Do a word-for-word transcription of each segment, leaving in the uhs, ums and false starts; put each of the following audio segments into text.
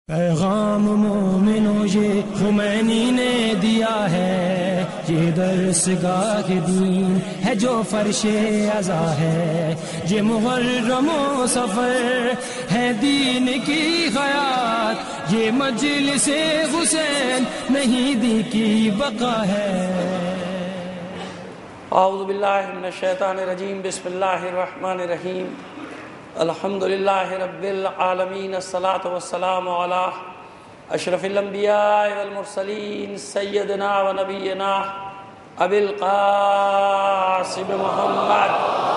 پیغام مومنوں یہ خمینی نے دیا ہے، یہ درس گاہ دین ہے جو فرش ازا ہے، یہ محرم و سفر ہے دین کی حیات، یہ مجلس حسین نہیں دی کی بقا ہے۔ اعوذ باللہ من الشیطان الرجیم، بسم اللہ الرحمن الرحیم، الحمد للہ رب العالمین، الصلاۃ والسلام علی اشرف الانبیاء والمرسلین، سیدنا و نبینا ابی القاسم محمد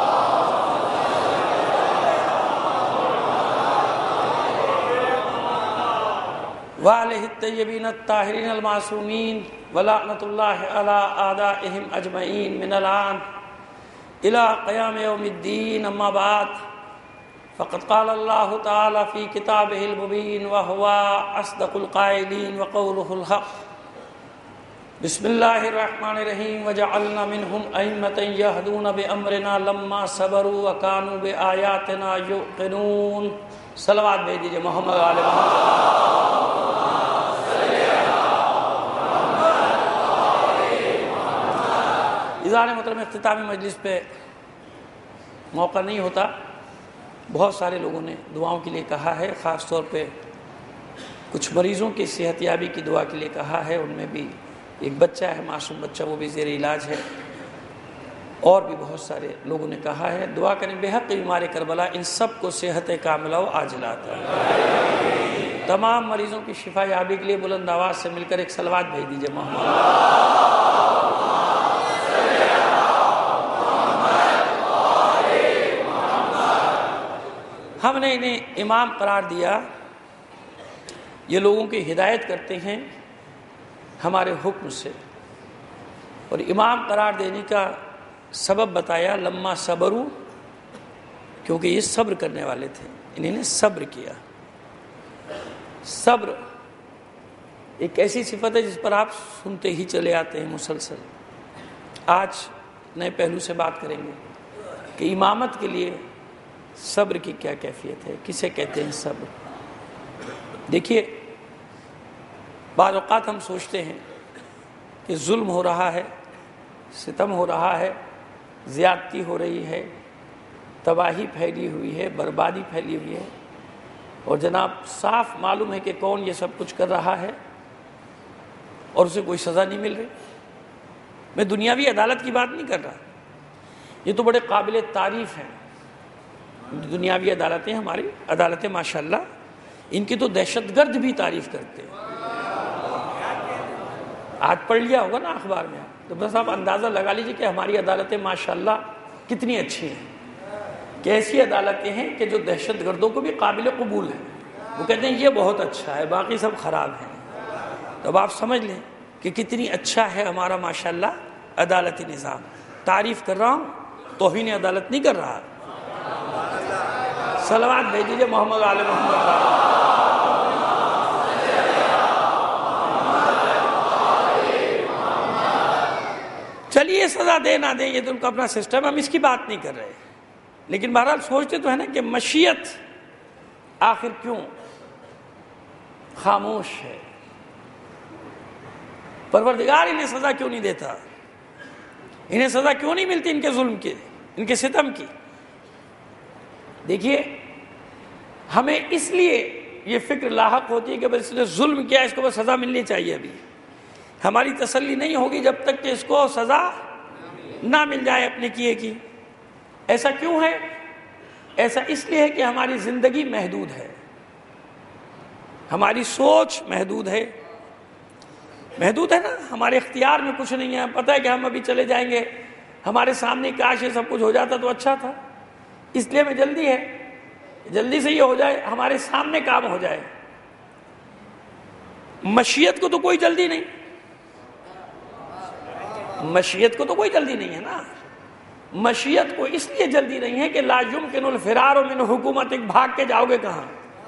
وآلہ الطیبین الطاہرین المعصومین، ولعنۃ اللہ علی اعدائہم اجمعین من الآن الی قیام یوم الدین، اما بعد فقد قال اللہ تعالی فی کتابہ المبین وہو اصدق القائلین وقولہ الحق۔ بسم اللہ الرحمن الرحیم، وجعلنا منہم ائمۃ یہدون بامرنا لما صبروا وکانوا بآیاتنا یوقنون۔ صلوات بھیج دیجیے محمد آل محمد۔ اذان محترم اختتامی مجلس پہ موقع نہیں ہوتا، بہت سارے لوگوں نے دعاؤں کے لیے کہا ہے، خاص طور پہ کچھ مریضوں کی صحت یابی کی دعا کے لیے کہا ہے، ان میں بھی ایک بچہ ہے، معصوم بچہ، وہ بھی زیر علاج ہے، اور بھی بہت سارے لوگوں نے کہا ہے دعا کریں بحق بیمار کربلا ان سب کو صحت کاملہ و عاجلہ عطا فرمائے۔ تمام مریضوں کی شفا یابی کے لیے بلند آواز سے مل کر ایک صلوات بھیج دیجیے محمد۔ ہم نے انہیں امام قرار دیا، یہ لوگوں کی ہدایت کرتے ہیں ہمارے حکم سے، اور امام قرار دینے کا سبب بتایا لما صبروا، کیونکہ یہ صبر کرنے والے تھے، انہوں نے صبر کیا۔ صبر ایک ایسی صفت ہے جس پر آپ سنتے ہی چلے آتے ہیں مسلسل۔ آج نئے پہلو سے بات کریں گے کہ امامت کے لیے صبر کی کیا کیفیت ہے، کسے کہتے ہیں صبر۔ دیکھیے، بعض اوقات ہم سوچتے ہیں کہ ظلم ہو رہا ہے، ستم ہو رہا ہے، زیادتی ہو رہی ہے، تباہی پھیلی ہوئی ہے، بربادی پھیلی ہوئی ہے، اور جناب صاف معلوم ہے کہ کون یہ سب کچھ کر رہا ہے اور اسے کوئی سزا نہیں مل رہی۔ میں دنیاوی عدالت کی بات نہیں کر رہا، یہ تو بڑے قابل تعریف ہیں دنیاوی عدالتیں، ہماری عدالتیں ماشاءاللہ، ان کی تو دہشت گرد بھی تعریف کرتے ہیں۔ آج پڑھ لیا ہوگا نا اخبار میں، تو بس آپ اندازہ لگا لیجئے کہ ہماری عدالتیں ماشاءاللہ کتنی اچھی ہیں، کہ ایسی عدالتیں ہیں کہ جو دہشت گردوں کو بھی قابل قبول ہیں، وہ کہتے ہیں یہ بہت اچھا ہے، باقی سب خراب ہیں۔ تو اب آپ سمجھ لیں کہ کتنی اچھا ہے ہمارا ماشاءاللہ عدالتی نظام۔ تعریف کر رہا ہوں، توہین عدالت نہیں کر رہا۔ صلوات بھیج دیجیے محمد آل محمد۔ چلیے سزا دے نہ دیں، یہ تو ان کا اپنا سسٹم، ہم اس کی بات نہیں کر رہے، لیکن بہرحال سوچتے تو ہے نا کہ مشیت آخر کیوں خاموش ہے؟ پروردگار انہیں سزا کیوں نہیں دیتا؟ انہیں سزا کیوں نہیں ملتی ان کے ظلم کی، ان کے ستم کی؟ دیکھیے، ہمیں اس لیے یہ فکر لاحق ہوتی ہے کہ بس اس نے ظلم کیا، اس کو بس سزا ملنی چاہیے۔ ابھی ہماری تسلی نہیں ہوگی جب تک کہ اس کو سزا نہ مل جائے اپنے کیے کی۔ ایسا کیوں ہے؟ ایسا اس لیے ہے کہ ہماری زندگی محدود ہے، ہماری سوچ محدود ہے، محدود ہے نا، ہمارے اختیار میں کچھ نہیں ہے۔ پتہ ہے کہ ہم ابھی چلے جائیں گے، ہمارے سامنے کاش یہ سب کچھ ہو جاتا تو اچھا تھا، اس لیے ہمیں جلدی ہے، جلدی سے یہ ہو جائے، ہمارے سامنے کام ہو جائے۔ مشیت کو تو کوئی جلدی نہیں، مشیت کو تو کوئی جلدی نہیں ہے نا۔ مشیت کو اس لیے جلدی نہیں ہے کہ لا یمکن الفرار من حکومت، بھاگ کے جاؤ گے کہاں؟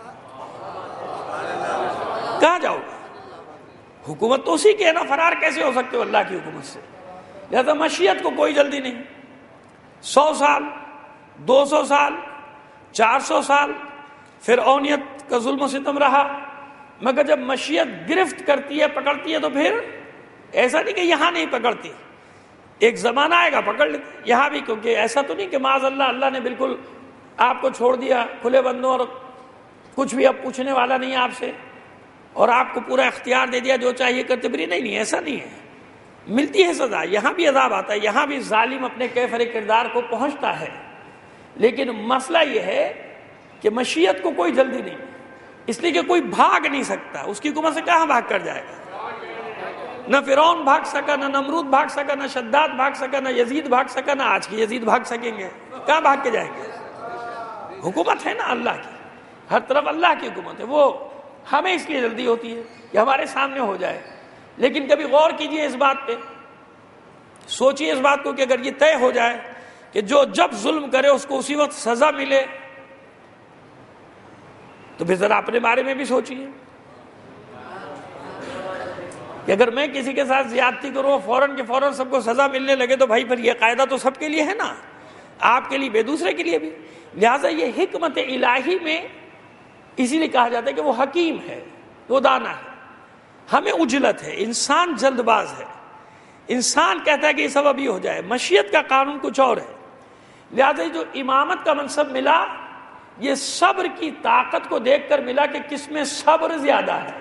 کہاں جاؤ گے؟ حکومت تو اسی کی ہے نا، فرار کیسے ہو سکتے ہو اللہ کی حکومت سے؟ لہذا مشیت کو کوئی جلدی نہیں۔ سو سال، دو سو سال، چار سو سال، فرعونیت کا ظلم و ستم رہا، مگر جب مشیت گرفت کرتی ہے، پکڑتی ہے، تو پھر ایسا نہیں کہ یہاں نہیں پکڑتی، ایک زمانہ آئے گا پکڑ لیتے یہاں بھی، کیونکہ ایسا تو نہیں کہ معاذ اللہ اللہ نے بالکل آپ کو چھوڑ دیا کھلے بندوں اور کچھ بھی اب پوچھنے والا نہیں آپ سے، اور آپ کو پورا اختیار دے دیا جو چاہیے کرتے بھی نہیں نہیں ایسا نہیں ہے، ملتی ہے سزا، یہاں بھی عذاب آتا ہے، یہاں بھی ظالم اپنے کیفر کردار کو پہنچتا ہے، لیکن مسئلہ یہ ہے کہ مشیت کو کوئی جلدی نہیں، اس لیے کہ کوئی بھاگ نہیں سکتا، اس کی حکومت سے کہاں بھاگ کر جائے گا؟ نہ فرعون بھاگ سکا، نہ نمرود بھاگ سکا، نہ شداد بھاگ سکا، نہ یزید بھاگ سکا، نہ آج کی یزید بھاگ سکیں گے، کہاں بھاگ کے جائیں گے؟ حکومت ہے نا اللہ کی، ہر طرف اللہ کی حکومت ہے، وہ ہمیں اس لیے جلدی ہوتی ہے کہ ہمارے سامنے ہو جائے، لیکن کبھی غور کیجئے اس بات پہ، سوچئے اس بات کو کہ اگر یہ طے ہو جائے کہ جو جب ظلم کرے اس کو اسی وقت سزا ملے، تو پھر ذرا اپنے بارے میں بھی سوچئے کہ اگر میں کسی کے ساتھ زیادتی کروں فوراً کے فوراً سب کو سزا ملنے لگے تو بھائی پھر یہ قاعدہ تو سب کے لیے ہے نا، آپ کے لیے بھی دوسرے کے لیے بھی، لہٰذا یہ حکمت الہی میں اسی لیے کہا جاتا ہے کہ وہ حکیم ہے، وہ دانا ہے، ہمیں عجلت ہے، انسان جلد باز ہے، انسان کہتا ہے کہ یہ سب ابھی ہو جائے، مشیت کا قانون کچھ اور ہے، لہٰذا جو امامت کا منصب ملا یہ صبر کی طاقت کو دیکھ کر ملا کہ کس میں صبر زیادہ ہے۔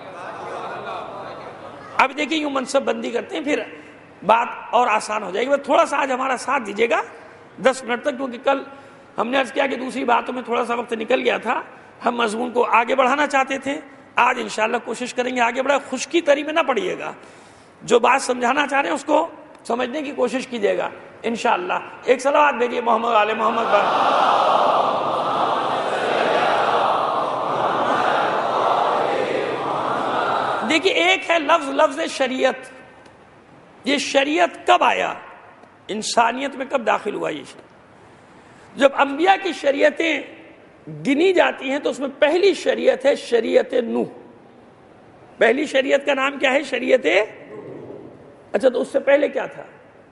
اب دیکھیں یوں منصب بندی کرتے ہیں پھر بات اور آسان ہو جائے گی، تھوڑا سا آج ہمارا ساتھ دیجیے گا دس منٹ تک، کیونکہ کل ہم نے عرض کیا کہ دوسری باتوں میں تھوڑا سا وقت نکل گیا تھا، ہم مضمون کو آگے بڑھانا چاہتے تھے، آج انشاءاللہ کوشش کریں گے آگے بڑھا، خشکی تری میں نہ پڑیے گا، جو بات سمجھانا چاہ رہے ہیں اس کو سمجھنے کی کوشش کیجیے گا انشاءاللہ۔ ایک صلوات بھیجیے محمد آل محمد پر۔ دیکھیے ایک ہے لفظ لفظ شریعت، یہ شریعت کب آیا، انسانیت میں کب داخل ہوا یہ شریعت؟ جب انبیاء کی شریعتیں گنی جاتی ہیں تو اس میں پہلی شریعت ہے شریعت نوح، پہلی شریعت کا نام کیا ہے؟ شریعت۔ اچھا تو اس سے پہلے کیا تھا؟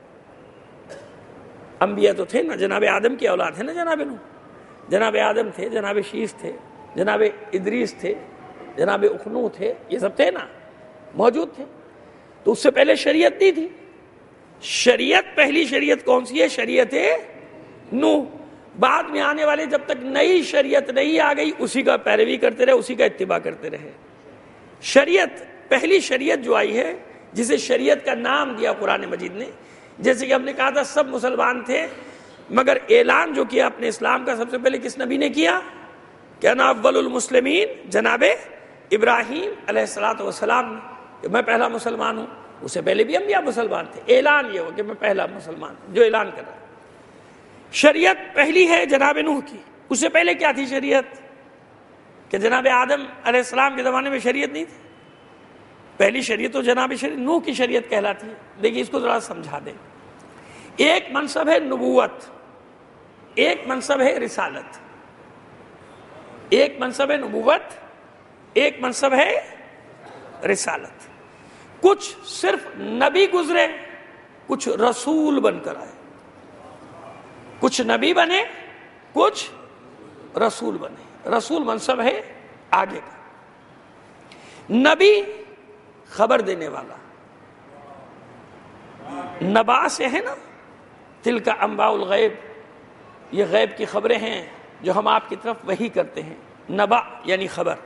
انبیاء تو تھے نا، جناب آدم کی اولاد ہے نا جناب نوح، جناب آدم تھے، جناب شیس تھے، جناب ادریس تھے، جناب اخنو تھے، یہ سب تھے نا، موجود تھے، تو اس سے پہلے شریعت نہیں تھی۔ شریعت پہلی شریعت کون سی ہے؟ شریعت نوح۔ بعد میں آنے والے جب تک نئی شریعت نہیں آ گئی اسی کا پیروی کرتے رہے، اسی کا اتباع کرتے رہے۔ شریعت پہلی شریعت جو آئی ہے جسے شریعت کا نام دیا قرآن مجید نے، جیسے کہ ہم نے کہا تھا سب مسلمان تھے مگر اعلان جو کیا اپنے اسلام کا سب سے پہلے کس نبی نے کیا؟ کیا نا اول المسلمین جناب ابراہیم علیہ الصلوۃ والسلام نے، کہ میں پہلا مسلمان ہوں، اس سے پہلے بھی انبیاء مسلمان تھے، اعلان یہ ہو کہ میں پہلا مسلمان ہوں جو اعلان کر رہا ہے۔ شریعت پہلی ہے جناب نوح کی، اس سے پہلے کیا تھی شریعت؟ کہ جناب آدم علیہ السلام کے زمانے میں شریعت نہیں تھی، پہلی شریعت تو جناب شریعت نوح کی شریعت کہلاتی ہے۔ دیکھیے اس کو ذرا سمجھا دیں، ایک منصب ہے نبوت، ایک منصب ہے رسالت، ایک منصب ہے نبوت، ایک منصب ہے رسالت۔ کچھ صرف نبی گزرے، کچھ رسول بن کر آئے، کچھ نبی بنے، کچھ رسول بنے۔ رسول منصب ہے آگے کا، نبی خبر دینے والا، نبا سے ہے نا، تلک انباء الغیب، یہ غیب کی خبریں ہیں جو ہم آپ کی طرف وحی کرتے ہیں، نبا یعنی خبر،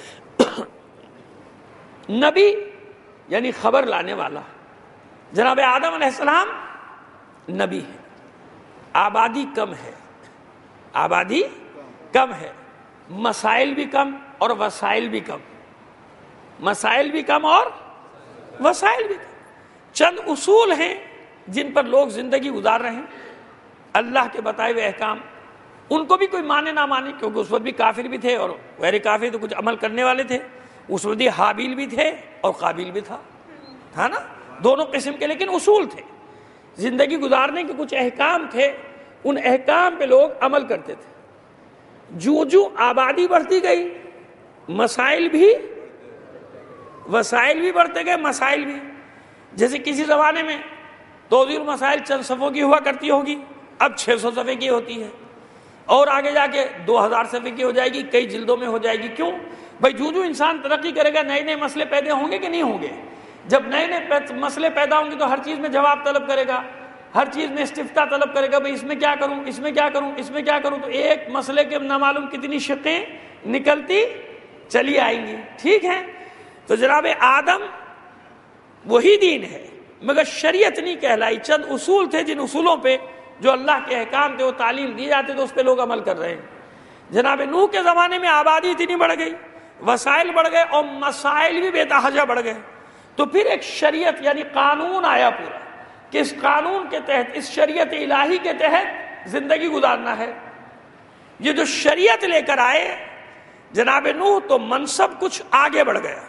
نبی یعنی خبر لانے والا۔ جناب آدم علیہ السلام نبی ہے، آبادی کم ہے، آبادی کم ہے، مسائل بھی کم اور وسائل بھی کم، مسائل بھی کم اور وسائل بھی کم، چند اصول ہیں جن پر لوگ زندگی گزار رہے ہیں، اللہ کے بتائے ہوئے احکام، ان کو بھی کوئی مانے نہ مانے، کیونکہ اس وقت بھی کافر بھی تھے اور غیر کافر تو کچھ عمل کرنے والے تھے، اس وقت بھی حابیل بھی تھے اور قابیل بھی تھا، تھا نا، دونوں قسم کے، لیکن اصول تھے، زندگی گزارنے کے کچھ احکام تھے، ان احکام پہ لوگ عمل کرتے تھے۔ جو جو آبادی بڑھتی گئی مسائل بھی، وسائل بھی بڑھتے گئے، مسائل بھی، جیسے کسی زمانے میں توضیح المسائل چند صفحوں کی ہوا کرتی ہوگی، اب چھ سو صفحے کی ہوتی ہے، اور آگے جا کے دو ہزار صفحے کی ہو جائے گی، کئی جلدوں میں ہو جائے گی۔ کیوں؟ بھائی جو جو انسان ترقی کرے گا نئے نئے مسئلے پیدا ہوں گے کہ نہیں ہوں گے؟ جب نئے نئے مسئلے پیدا ہوں گے تو ہر چیز میں جواب طلب کرے گا، ہر چیز میں استفتاء طلب کرے گا، بھائی اس میں کیا کروں، اس میں کیا کروں، اس میں کیا کروں، تو ایک مسئلے کے نہ معلوم کتنی شقیں نکلتی چلی آئیں گی. ٹھیک ہے، تو جناب آدم وہی دین ہے مگر شریعت نہیں کہلائی. چند اصول تھے جن اصولوں پہ جو اللہ کے احکام تھے وہ تعلیم دی جاتے تو اس پہ لوگ عمل کر رہے ہیں. جناب نوح کے زمانے میں آبادی اتنی بڑھ گئی، وسائل بڑھ گئے اور مسائل بھی بے تحاشا بڑھ گئے، تو پھر ایک شریعت یعنی قانون آیا پورا کہ اس قانون کے تحت، اس شریعت الہی کے تحت زندگی گزارنا ہے. یہ جو شریعت لے کر آئے جناب نوح تو منصب کچھ آگے بڑھ گیا.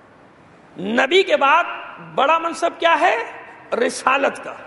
نبی کے بعد بڑا منصب کیا ہے؟ رسالت کا.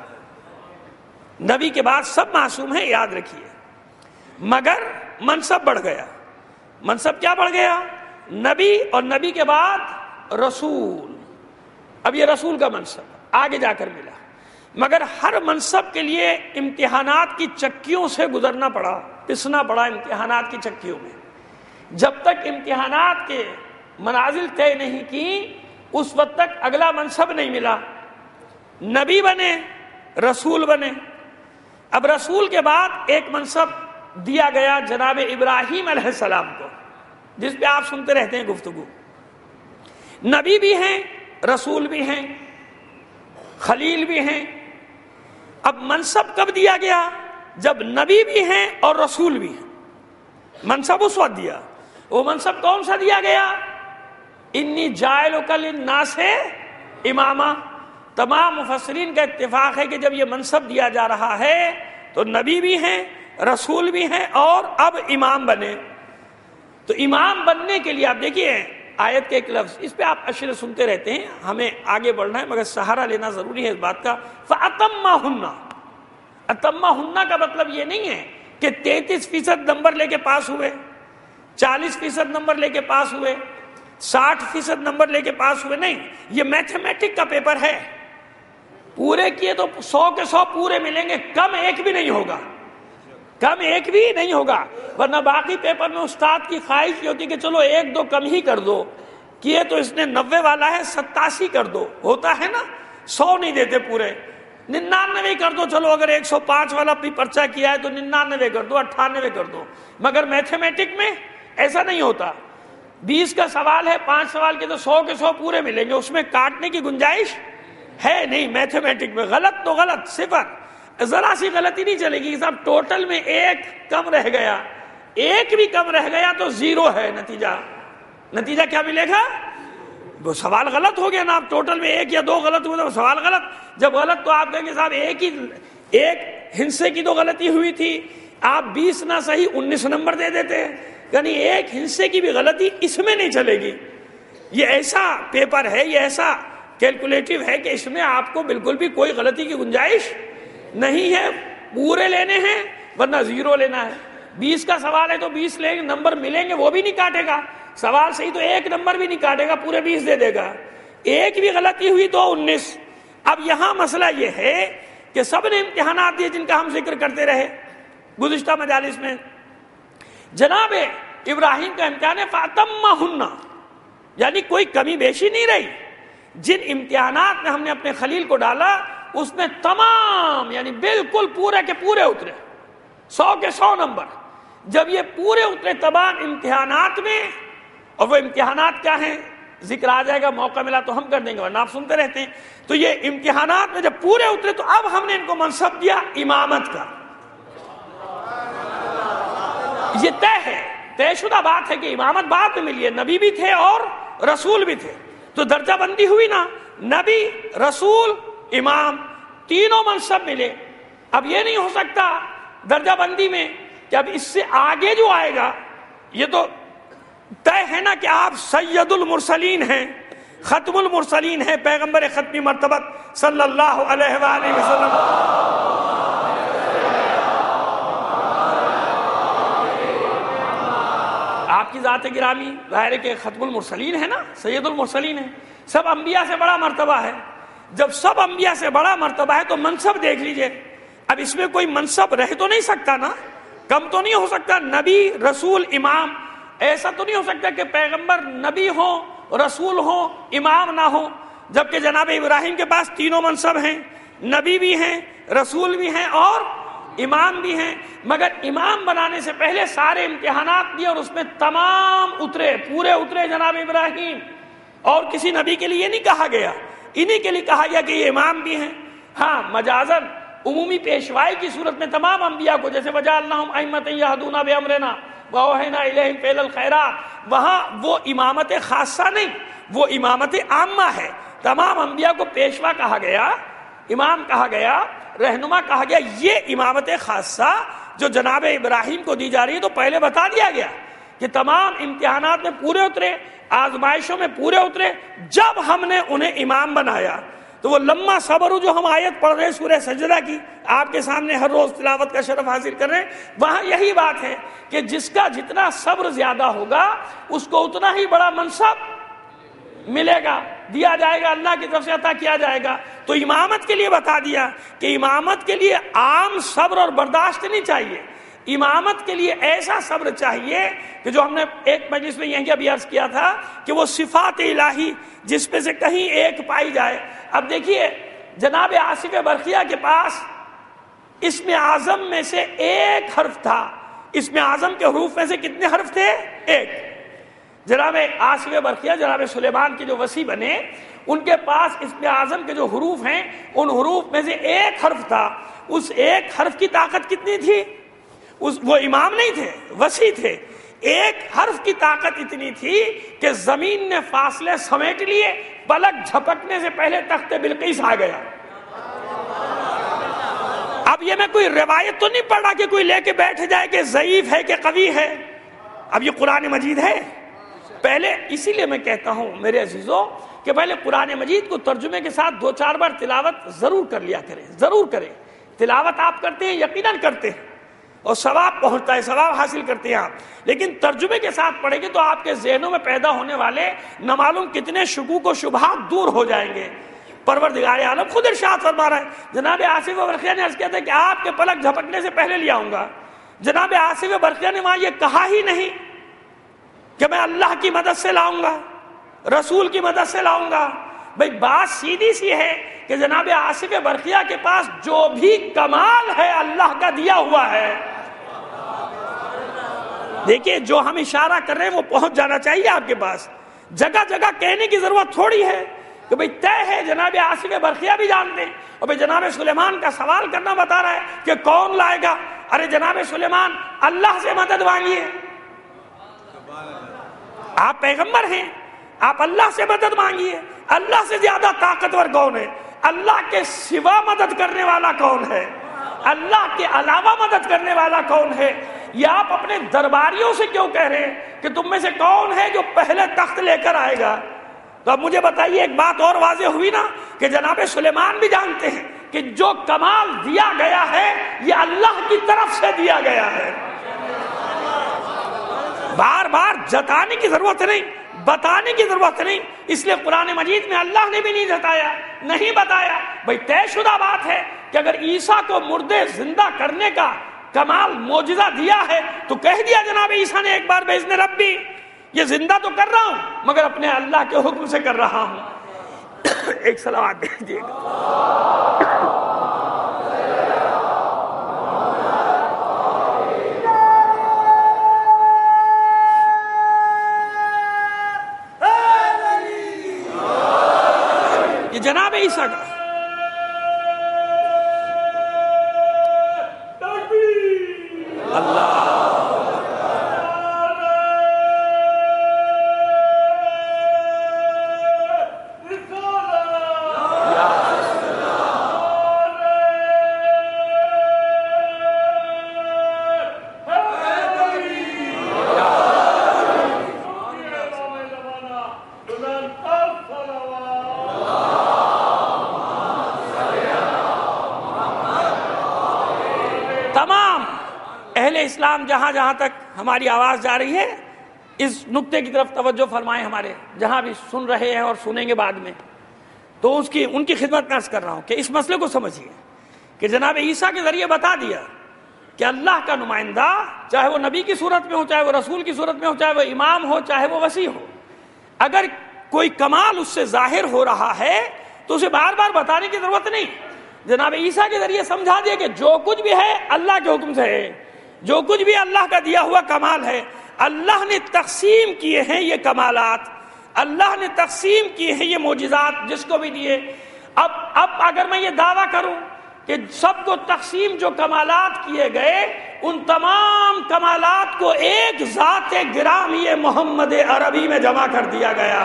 نبی کے بعد سب معصوم ہیں، یاد رکھیے، مگر منصب بڑھ گیا. منصب کیا بڑھ گیا؟ نبی، اور نبی کے بعد رسول. اب یہ رسول کا منصب آگے جا کر ملا، مگر ہر منصب کے لیے امتحانات کی چکیوں سے گزرنا پڑا، پسنا پڑا امتحانات کی چکیوں میں. جب تک امتحانات کے منازل طے نہیں کی اس وقت تک اگلا منصب نہیں ملا. نبی بنے، رسول بنے. اب رسول کے بعد ایک منصب دیا گیا جناب ابراہیم علیہ السلام کو، جس پہ آپ سنتے رہتے ہیں گفتگو. نبی بھی ہیں، رسول بھی ہیں، خلیل بھی ہیں. اب منصب کب دیا گیا؟ جب نبی بھی ہیں اور رسول بھی ہیں. منصب اس وقت دیا. وہ منصب کون سا دیا گیا؟ انی جاعلک للناس اماما. تمام مفسرین کا اتفاق ہے کہ جب یہ منصب دیا جا رہا ہے تو نبی بھی ہیں، رسول بھی ہیں اور اب امام بنے. تو امام بننے کے لیے آپ دیکھیے آیت کے ایک لفظ، اس پہ آپ اشر سنتے رہتے ہیں، ہمیں آگے بڑھنا ہے مگر سہارا لینا ضروری ہے اس بات کا. فَأَتَمَّهُنَّ. اتمہن کا مطلب یہ نہیں ہے کہ تینتیس فیصد نمبر لے کے پاس ہوئے، چالیس فیصد نمبر لے کے پاس ہوئے، ساٹھ فیصد نمبر لے کے پاس ہوئے. نہیں، یہ میتھمیٹک کا پیپر ہے. پورے کیے تو سو کے سو پورے ملیں گے، کم ایک بھی نہیں ہوگا، کم ایک بھی نہیں ہوگا. ورنہ باقی پیپر میں استاد کی خواہش یہ ہوتی کہ چلو ایک دو کم ہی کر دو، کیے تو اس نے نوے والا ہے ستاسی کر دو، ہوتا ہے نا، سو نہیں دیتے پورے، ننانوے کر دو. چلو اگر ایک سو پانچ والا بھی پرچہ کیا ہے تو ننانوے کر دو، اٹھانوے کر دو. مگر میتھمیٹک میں ایسا نہیں ہوتا. بیس کا سوال ہے، پانچ سوال کے تو سو کے سو پورے ملیں گے، اس میں کاٹنے کی گنجائش ہے نہیں. میتھمیٹک میں غلط تو غلط، صفر، ذرا سی غلطی نہیں چلے گی. صاحب ٹوٹل میں ایک کم رہ گیا، ایک بھی کم رہ گیا تو زیرو ہے نتیجہ. نتیجہ کیا ملے گا؟ وہ سوال غلط ہو گیا نا. آپ ٹوٹل میں ایک یا دو غلط ہوئے تو سوال غلط. جب غلط تو آپ کہیں گے صاحب ایک ہی ایک ہندسے کی تو غلطی ہوئی تھی، آپ بیس نہ صحیح انیس نمبر دے دیتے. یعنی ایک ہندسے کی بھی غلطی اس میں نہیں چلے گی. یہ ایسا پیپر ہے، یہ ایسا کیلکولیٹو ہے کہ اس میں آپ کو بالکل بھی کوئی غلطی کی گنجائش نہیں ہے. پورے لینے ہیں ورنہ زیرو لینا ہے. بیس کا سوال ہے تو بیس لیں گے، نمبر ملیں گے، وہ بھی نہیں کاٹے گا. سوال صحیح تو ایک نمبر بھی نہیں کاٹے گا، پورے بیس دے دے گا. ایک بھی غلطی ہوئی تو انیس. اب یہاں مسئلہ یہ ہے کہ سب نے امتحانات دیے جن کا ہم ذکر کرتے رہے گزشتہ مجالس میں. جناب ابراہیم کا امتحان ہے فَأَتَمَّهُنَّ، یعنی کوئی کمی بیشی نہیں رہی. جن امتحانات میں ہم نے اپنے خلیل کو ڈالا اس میں تمام یعنی بالکل پورے کے پورے اترے، سو کے سو نمبر. جب یہ پورے اترے تمام امتحانات میں، اور وہ امتحانات کیا ہیں ذکر آ جائے گا، موقع ملا تو ہم کر دیں گے ورنہ آپ سنتے رہتے ہیں. تو یہ امتحانات میں جب پورے اترے تو اب ہم نے ان کو منصب دیا امامت کا. یہ طے ہے، طے شدہ بات ہے کہ امامت بعد میں ملی ہے. نبی بھی تھے اور رسول بھی تھے، تو درجہ بندی ہوئی نا، نبی، رسول، امام، تینوں منصب ملے. اب یہ نہیں ہو سکتا درجہ بندی میں کہ اب اس سے آگے جو آئے گا، یہ تو طے ہے نا کہ آپ سید المرسلین ہیں، ختم المرسلین ہیں، پیغمبر ختمی مرتبت صلی اللہ علیہ وآلہ وسلم. آپ کی ذات گرامی ظاہر ہے کہ ختم المرسلین ہے نا، سید المرسلین ہے، سب انبیاء سے بڑا مرتبہ ہے. جب سب انبیاء سے بڑا مرتبہ ہے تو منصب دیکھ لیجئے. اب اس میں کوئی منصب رہ تو نہیں سکتا نا، کم تو نہیں ہو سکتا. نبی، رسول، امام. ایسا تو نہیں ہو سکتا کہ پیغمبر نبی ہوں، رسول ہوں، امام نہ ہوں، جبکہ جناب ابراہیم کے پاس تینوں منصب ہیں، نبی بھی ہیں، رسول بھی ہیں اور امام بھی ہیں، مگر امام بنانے سے پہلے سارے امتحانات دیے اور اس میں تمام اترے، پورے اترے جناب ابراہیم. اور کسی نبی کے لیے یہ نہیں کہا گیا، انہی کے لیے کہا گیا کہ یہ امام بھی ہیں. ہاں مجازاً عمومی پیشوائی کی صورت میں تمام انبیاء کو، جیسے وجعلناہم ائمۃ یہدون بامرنا واوحینا الیہم فعل الخیرات، وہاں وہ امامت خاصہ نہیں، وہ امامت عامہ ہے. تمام انبیاء کو پیشوا کہا گیا، امام کہا گیا، رہنما کہا گیا. یہ امامت خاصہ جو جناب ابراہیم کو دی جا رہی ہے تو پہلے بتا دیا گیا کہ تمام امتحانات میں پورے اترے، آزمائشوں میں پورے اترے. جب ہم نے انہیں امام بنایا تو وہ لما صبر جو ہم آیت پڑھ رہے ہیں سورہ سجدہ کی، آپ کے سامنے ہر روز تلاوت کا شرف حاصل کر رہے ہیں، وہاں یہی بات ہے کہ جس کا جتنا صبر زیادہ ہوگا اس کو اتنا ہی بڑا منصب ملے گا، دیا جائے گا، اللہ کی طرف سے عطا کیا جائے گا. تو امامت کے لیے بتا دیا کہ امامت کے لیے عام صبر اور برداشت نہیں چاہیے، امامت کے لیے ایسا صبر چاہیے کہ جو ہم نے ایک مجلس میں یہیں ابھی عرض کیا تھا کہ وہ صفات الہی جس میں سے کہیں ایک پائی جائے. اب دیکھیے جناب آصف برقیہ کے پاس اسم اعظم میں سے ایک حرف تھا. اسم اعظم کے حروف میں سے کتنے حرف تھے؟ ایک. جناب آصف برقیہ جناب سلیمان کے جو وصی بنے ان کے پاس اسم اعظم کے جو حروف ہیں ان حروف میں سے ایک حرف تھا. اس ایک حرف کی طاقت کتنی تھی؟ اس وہ امام نہیں تھے، وصی تھے. ایک حرف کی طاقت اتنی تھی کہ زمین نے فاصلے سمیٹ لیے، پلک جھپکنے سے پہلے تخت بلقیس آ گیا. اب یہ میں کوئی روایت تو نہیں پڑھ رہا کہ کوئی لے کے بیٹھ جائے کہ ضعیف ہے کہ قوی ہے، اب یہ قرآن مجید ہے. پہلے اسی لیے میں کہتا ہوں میرے عزیزوں کہ پہلے قرآن مجید کو ترجمے کے ساتھ دو چار بار تلاوت ضرور کر لیا کریں، ضرور کریں. تلاوت آپ کرتے ہیں، یقیناً کرتے ہیں اور ثواب پہنچتا ہے، ثواب حاصل کرتے ہیں آپ، لیکن ترجمے کے ساتھ پڑھیں گے تو آپ کے ذہنوں میں پیدا ہونے والے نہ معلوم کتنے شکوک و شبہات دور ہو جائیں گے. پروردگار عالم خود ارشاد فرما رہا ہے. جناب آصف برقیہ نے عرض کیا تھا کہ آپ کے پلک جھپکنے سے پہلے لے آؤں گا. جناب آصف برقیہ نے وہاں یہ کہا ہی نہیں کہ میں اللہ کی مدد سے لاؤں گا، رسول کی مدد سے لاؤں گا. بھئی بات سیدھی سی ہے کہ جناب آصف برقیہ کے پاس جو بھی کمال ہے اللہ کا دیا ہوا ہے. دیکھیے جو ہم اشارہ کر رہے ہیں وہ پہنچ جانا چاہیے آپ کے پاس. جگہ جگہ کہنے کی ضرورت تھوڑی ہے کہ بھئی طے ہے. جناب آصف برقیہ بھی جانتے ہیں اور بھئی جناب سلیمان کا سوال کرنا بتا رہا ہے کہ کون لائے گا. ارے جناب سلیمان اللہ سے مدد مانگیے، آپ پیغمبر ہیں، آپ اللہ سے مدد مانگیے. اللہ سے زیادہ طاقتور کون ہے؟ اللہ کے سوا مدد کرنے والا کون ہے؟ اللہ کے علاوہ مدد کرنے والا کون ہے؟ یا آپ اپنے درباریوں سے کیوں کہہ رہے ہیں کہ تم میں سے کون ہے جو پہلے تخت لے کر آئے گا؟ تو اب مجھے بتائیے ایک بات اور واضح ہوئی نا کہ جناب سلیمان بھی جانتے ہیں کہ جو کمال دیا گیا ہے یہ اللہ کی طرف سے دیا گیا ہے. بار بار جتانے کی ضرورت نہیں، بتانے کی ضرورت نہیں. اس لیے قرآن مجید میں اللہ نے بھی نہیں جتایا، نہیں بتایا. بھئی طے شدہ بات ہے کہ اگر عیسیٰ کو مردے زندہ کرنے کا کمال معجزہ دیا ہے تو کہہ دیا جناب عیسیٰ نے ایک بار بإذن ربی، یہ زندہ تو کر رہا ہوں مگر اپنے اللہ کے حکم سے کر رہا ہوں. ایک صلوات دیجیے گا. یہ جناب عیسیٰ کا اللہ اسلام جہاں جہاں تک ہماری آواز جا رہی ہے اس نقطے کی طرف توجہ فرمائیں. ہمارے جہاں بھی سن رہے ہیں اور سنیں گے بعد میں تو اس کی ان کی خدمت میں عرض کر رہا ہوں کہ اس مسئلے کو سمجھیے کہ جناب عیسیٰ کے ذریعے بتا دیا کہ اللہ کا نمائندہ چاہے وہ نبی کی صورت میں ہو، چاہے وہ رسول کی صورت میں ہو، چاہے وہ امام ہو، چاہے وہ وسیع ہو، اگر کوئی کمال اس سے ظاہر ہو رہا ہے تو اسے بار بار بتانے کی ضرورت نہیں. جناب عیسیٰ کے ذریعے سمجھا دیا کہ جو کچھ بھی ہے اللہ کے حکم سے ہے، جو کچھ بھی اللہ کا دیا ہوا کمال ہے، اللہ نے تقسیم کیے ہیں یہ کمالات، اللہ نے تقسیم کیے ہیں یہ معجزات جس کو بھی دیے. اب اب اگر میں یہ دعویٰ کروں کہ سب کو تقسیم جو کمالات کیے گئے ان تمام کمالات کو ایک ذات گرامی محمد عربی میں جمع کر دیا گیا،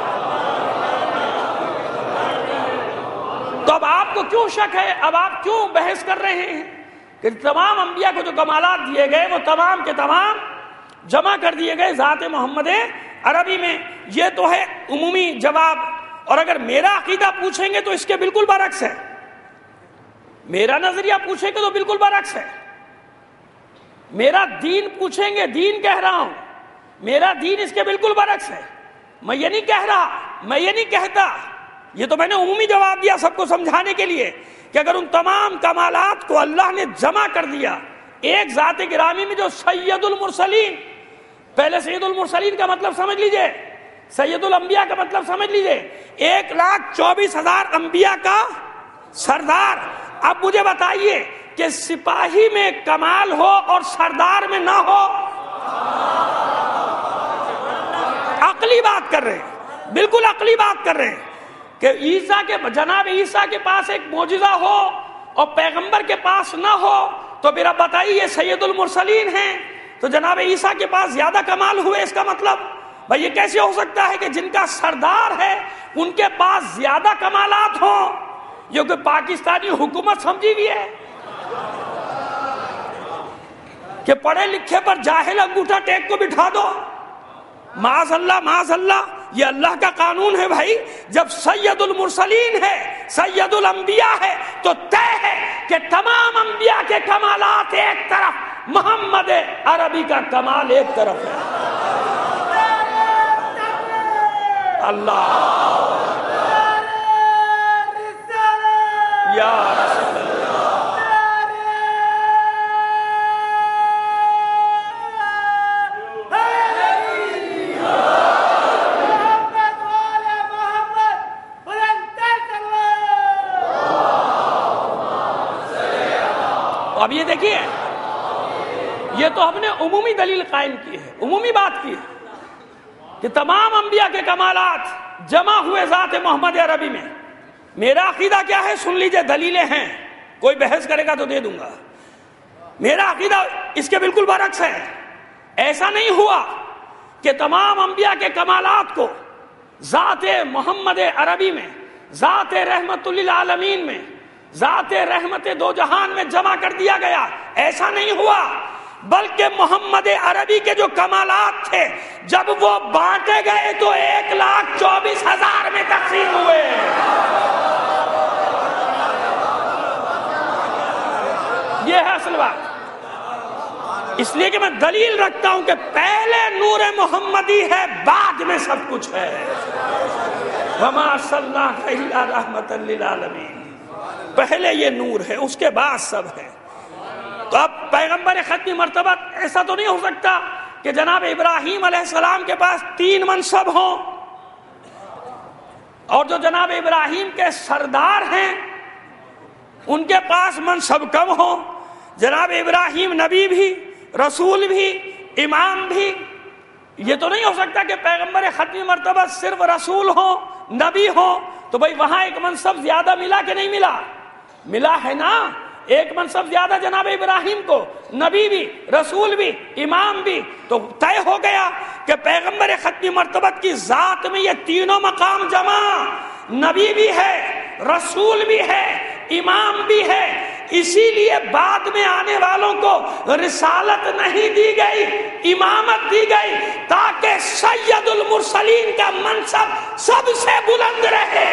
تو اب آپ کو کیوں شک ہے؟ اب آپ کیوں بحث کر رہے ہیں کہ تمام انبیاء کو جو کمالات دیے گئے وہ تمام کے تمام جمع کر دیے گئے ذات محمد عربی میں؟ یہ تو ہے عمومی جواب. اور اگر میرا عقیدہ پوچھیں گے تو اس کے بالکل برعکس ہے، میرا نظریہ پوچھیں گے تو بالکل برعکس ہے. میرا دین پوچھیں گے، دین کہہ رہا ہوں، میرا دین اس کے بالکل برعکس ہے. میں یہ نہیں کہہ رہا، میں یہ نہیں کہتا، یہ تو میں نے عمومی جواب دیا سب کو سمجھانے کے لیے کہ اگر ان تمام کمالات کو اللہ نے جمع کر دیا ایک ذات گرامی میں جو سید المرسلین، پہلے سید المرسلین کا مطلب سمجھ لیجئے، سید الانبیاء کا مطلب سمجھ لیجئے، ایک لاکھ چوبیس ہزار انبیاء کا سردار. اب مجھے بتائیے کہ سپاہی میں کمال ہو اور سردار میں نہ ہو؟ عقلی بات کر رہے ہیں، بالکل عقلی بات کر رہے ہیں کہ عیسیٰ کے جناب عیسیٰ کے پاس ایک معجزہ ہو اور پیغمبر کے پاس نہ ہو تو پھر اب بتائیے یہ سید المرسلین ہیں تو جناب عیسیٰ کے پاس زیادہ کمال ہوئے. اس کا مطلب بھائی یہ کیسے ہو سکتا ہے کہ جن کا سردار ہے ان کے پاس زیادہ کمالات ہوں؟ یہ کہ پاکستانی حکومت سمجھی بھی ہے کہ پڑھے لکھے پر جاہل انگوٹھا ٹیک کو بٹھا دو. معاذ اللہ معاذ اللہ، یہ اللہ کا قانون ہے بھائی. جب سید المرسلین ہے، سید الانبیاء ہے تو طے ہے کہ تمام انبیاء کے کمالات ایک طرف، محمد عربی کا کمال ایک طرف ہے. اللہ یا رسول اللہ. اب یہ دیکھیے، یہ تو ہم نے عمومی دلیل قائم کی ہے، عمومی بات کی ہے کہ تمام انبیاء کے کمالات جمع ہوئے ذات محمد عربی میں. میرا عقیدہ کیا ہے سن لیجئے، دلیلیں ہیں، کوئی بحث کرے گا تو دے دوں گا. میرا عقیدہ اس کے بالکل برعکس ہے. ایسا نہیں ہوا کہ تمام انبیاء کے کمالات کو ذات محمد عربی میں، ذات رحمت للعالمین میں، ذات رحمت دو جہان میں جمع کر دیا گیا. ایسا نہیں ہوا، بلکہ محمد عربی کے جو کمالات تھے جب وہ بانٹے گئے تو ایک لاکھ چوبیس ہزار میں تقسیم ہوئے. یہ ہے اصل بات. اس لیے کہ میں دلیل رکھتا ہوں کہ پہلے نور محمدی ہے، بعد میں سب کچھ ہے. وما ارسلناک الا رحمۃ للعالمین، پہلے یہ نور ہے، اس کے بعد سب ہے. تو اب پیغمبر ختمی مرتبہ ایسا تو نہیں ہو سکتا کہ جناب ابراہیم علیہ السلام کے پاس تین منصب ہوں اور جو جناب ابراہیم کے سردار ہیں ان کے پاس منصب کم ہوں. جناب ابراہیم نبی بھی، رسول بھی، امام بھی. یہ تو نہیں ہو سکتا کہ پیغمبر ختمی مرتبہ صرف رسول ہوں، نبی ہوں تو بھئی وہاں ایک منصب زیادہ ملا کہ نہیں ملا؟ ملا ہے نا، ایک منصب زیادہ جناب ابراہیم کو، نبی بھی، رسول بھی، امام بھی. تو طے ہو گیا کہ پیغمبر ختمی مرتبت کی ذات میں یہ تینوں مقام جمع، نبی بھی ہے، رسول بھی ہے، امام بھی ہے. اسی لیے بعد میں آنے والوں کو رسالت نہیں دی گئی، امامت دی گئی تاکہ سید المرسلین کا منصب سب سے بلند رہے.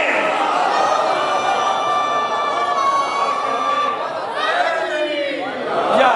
یا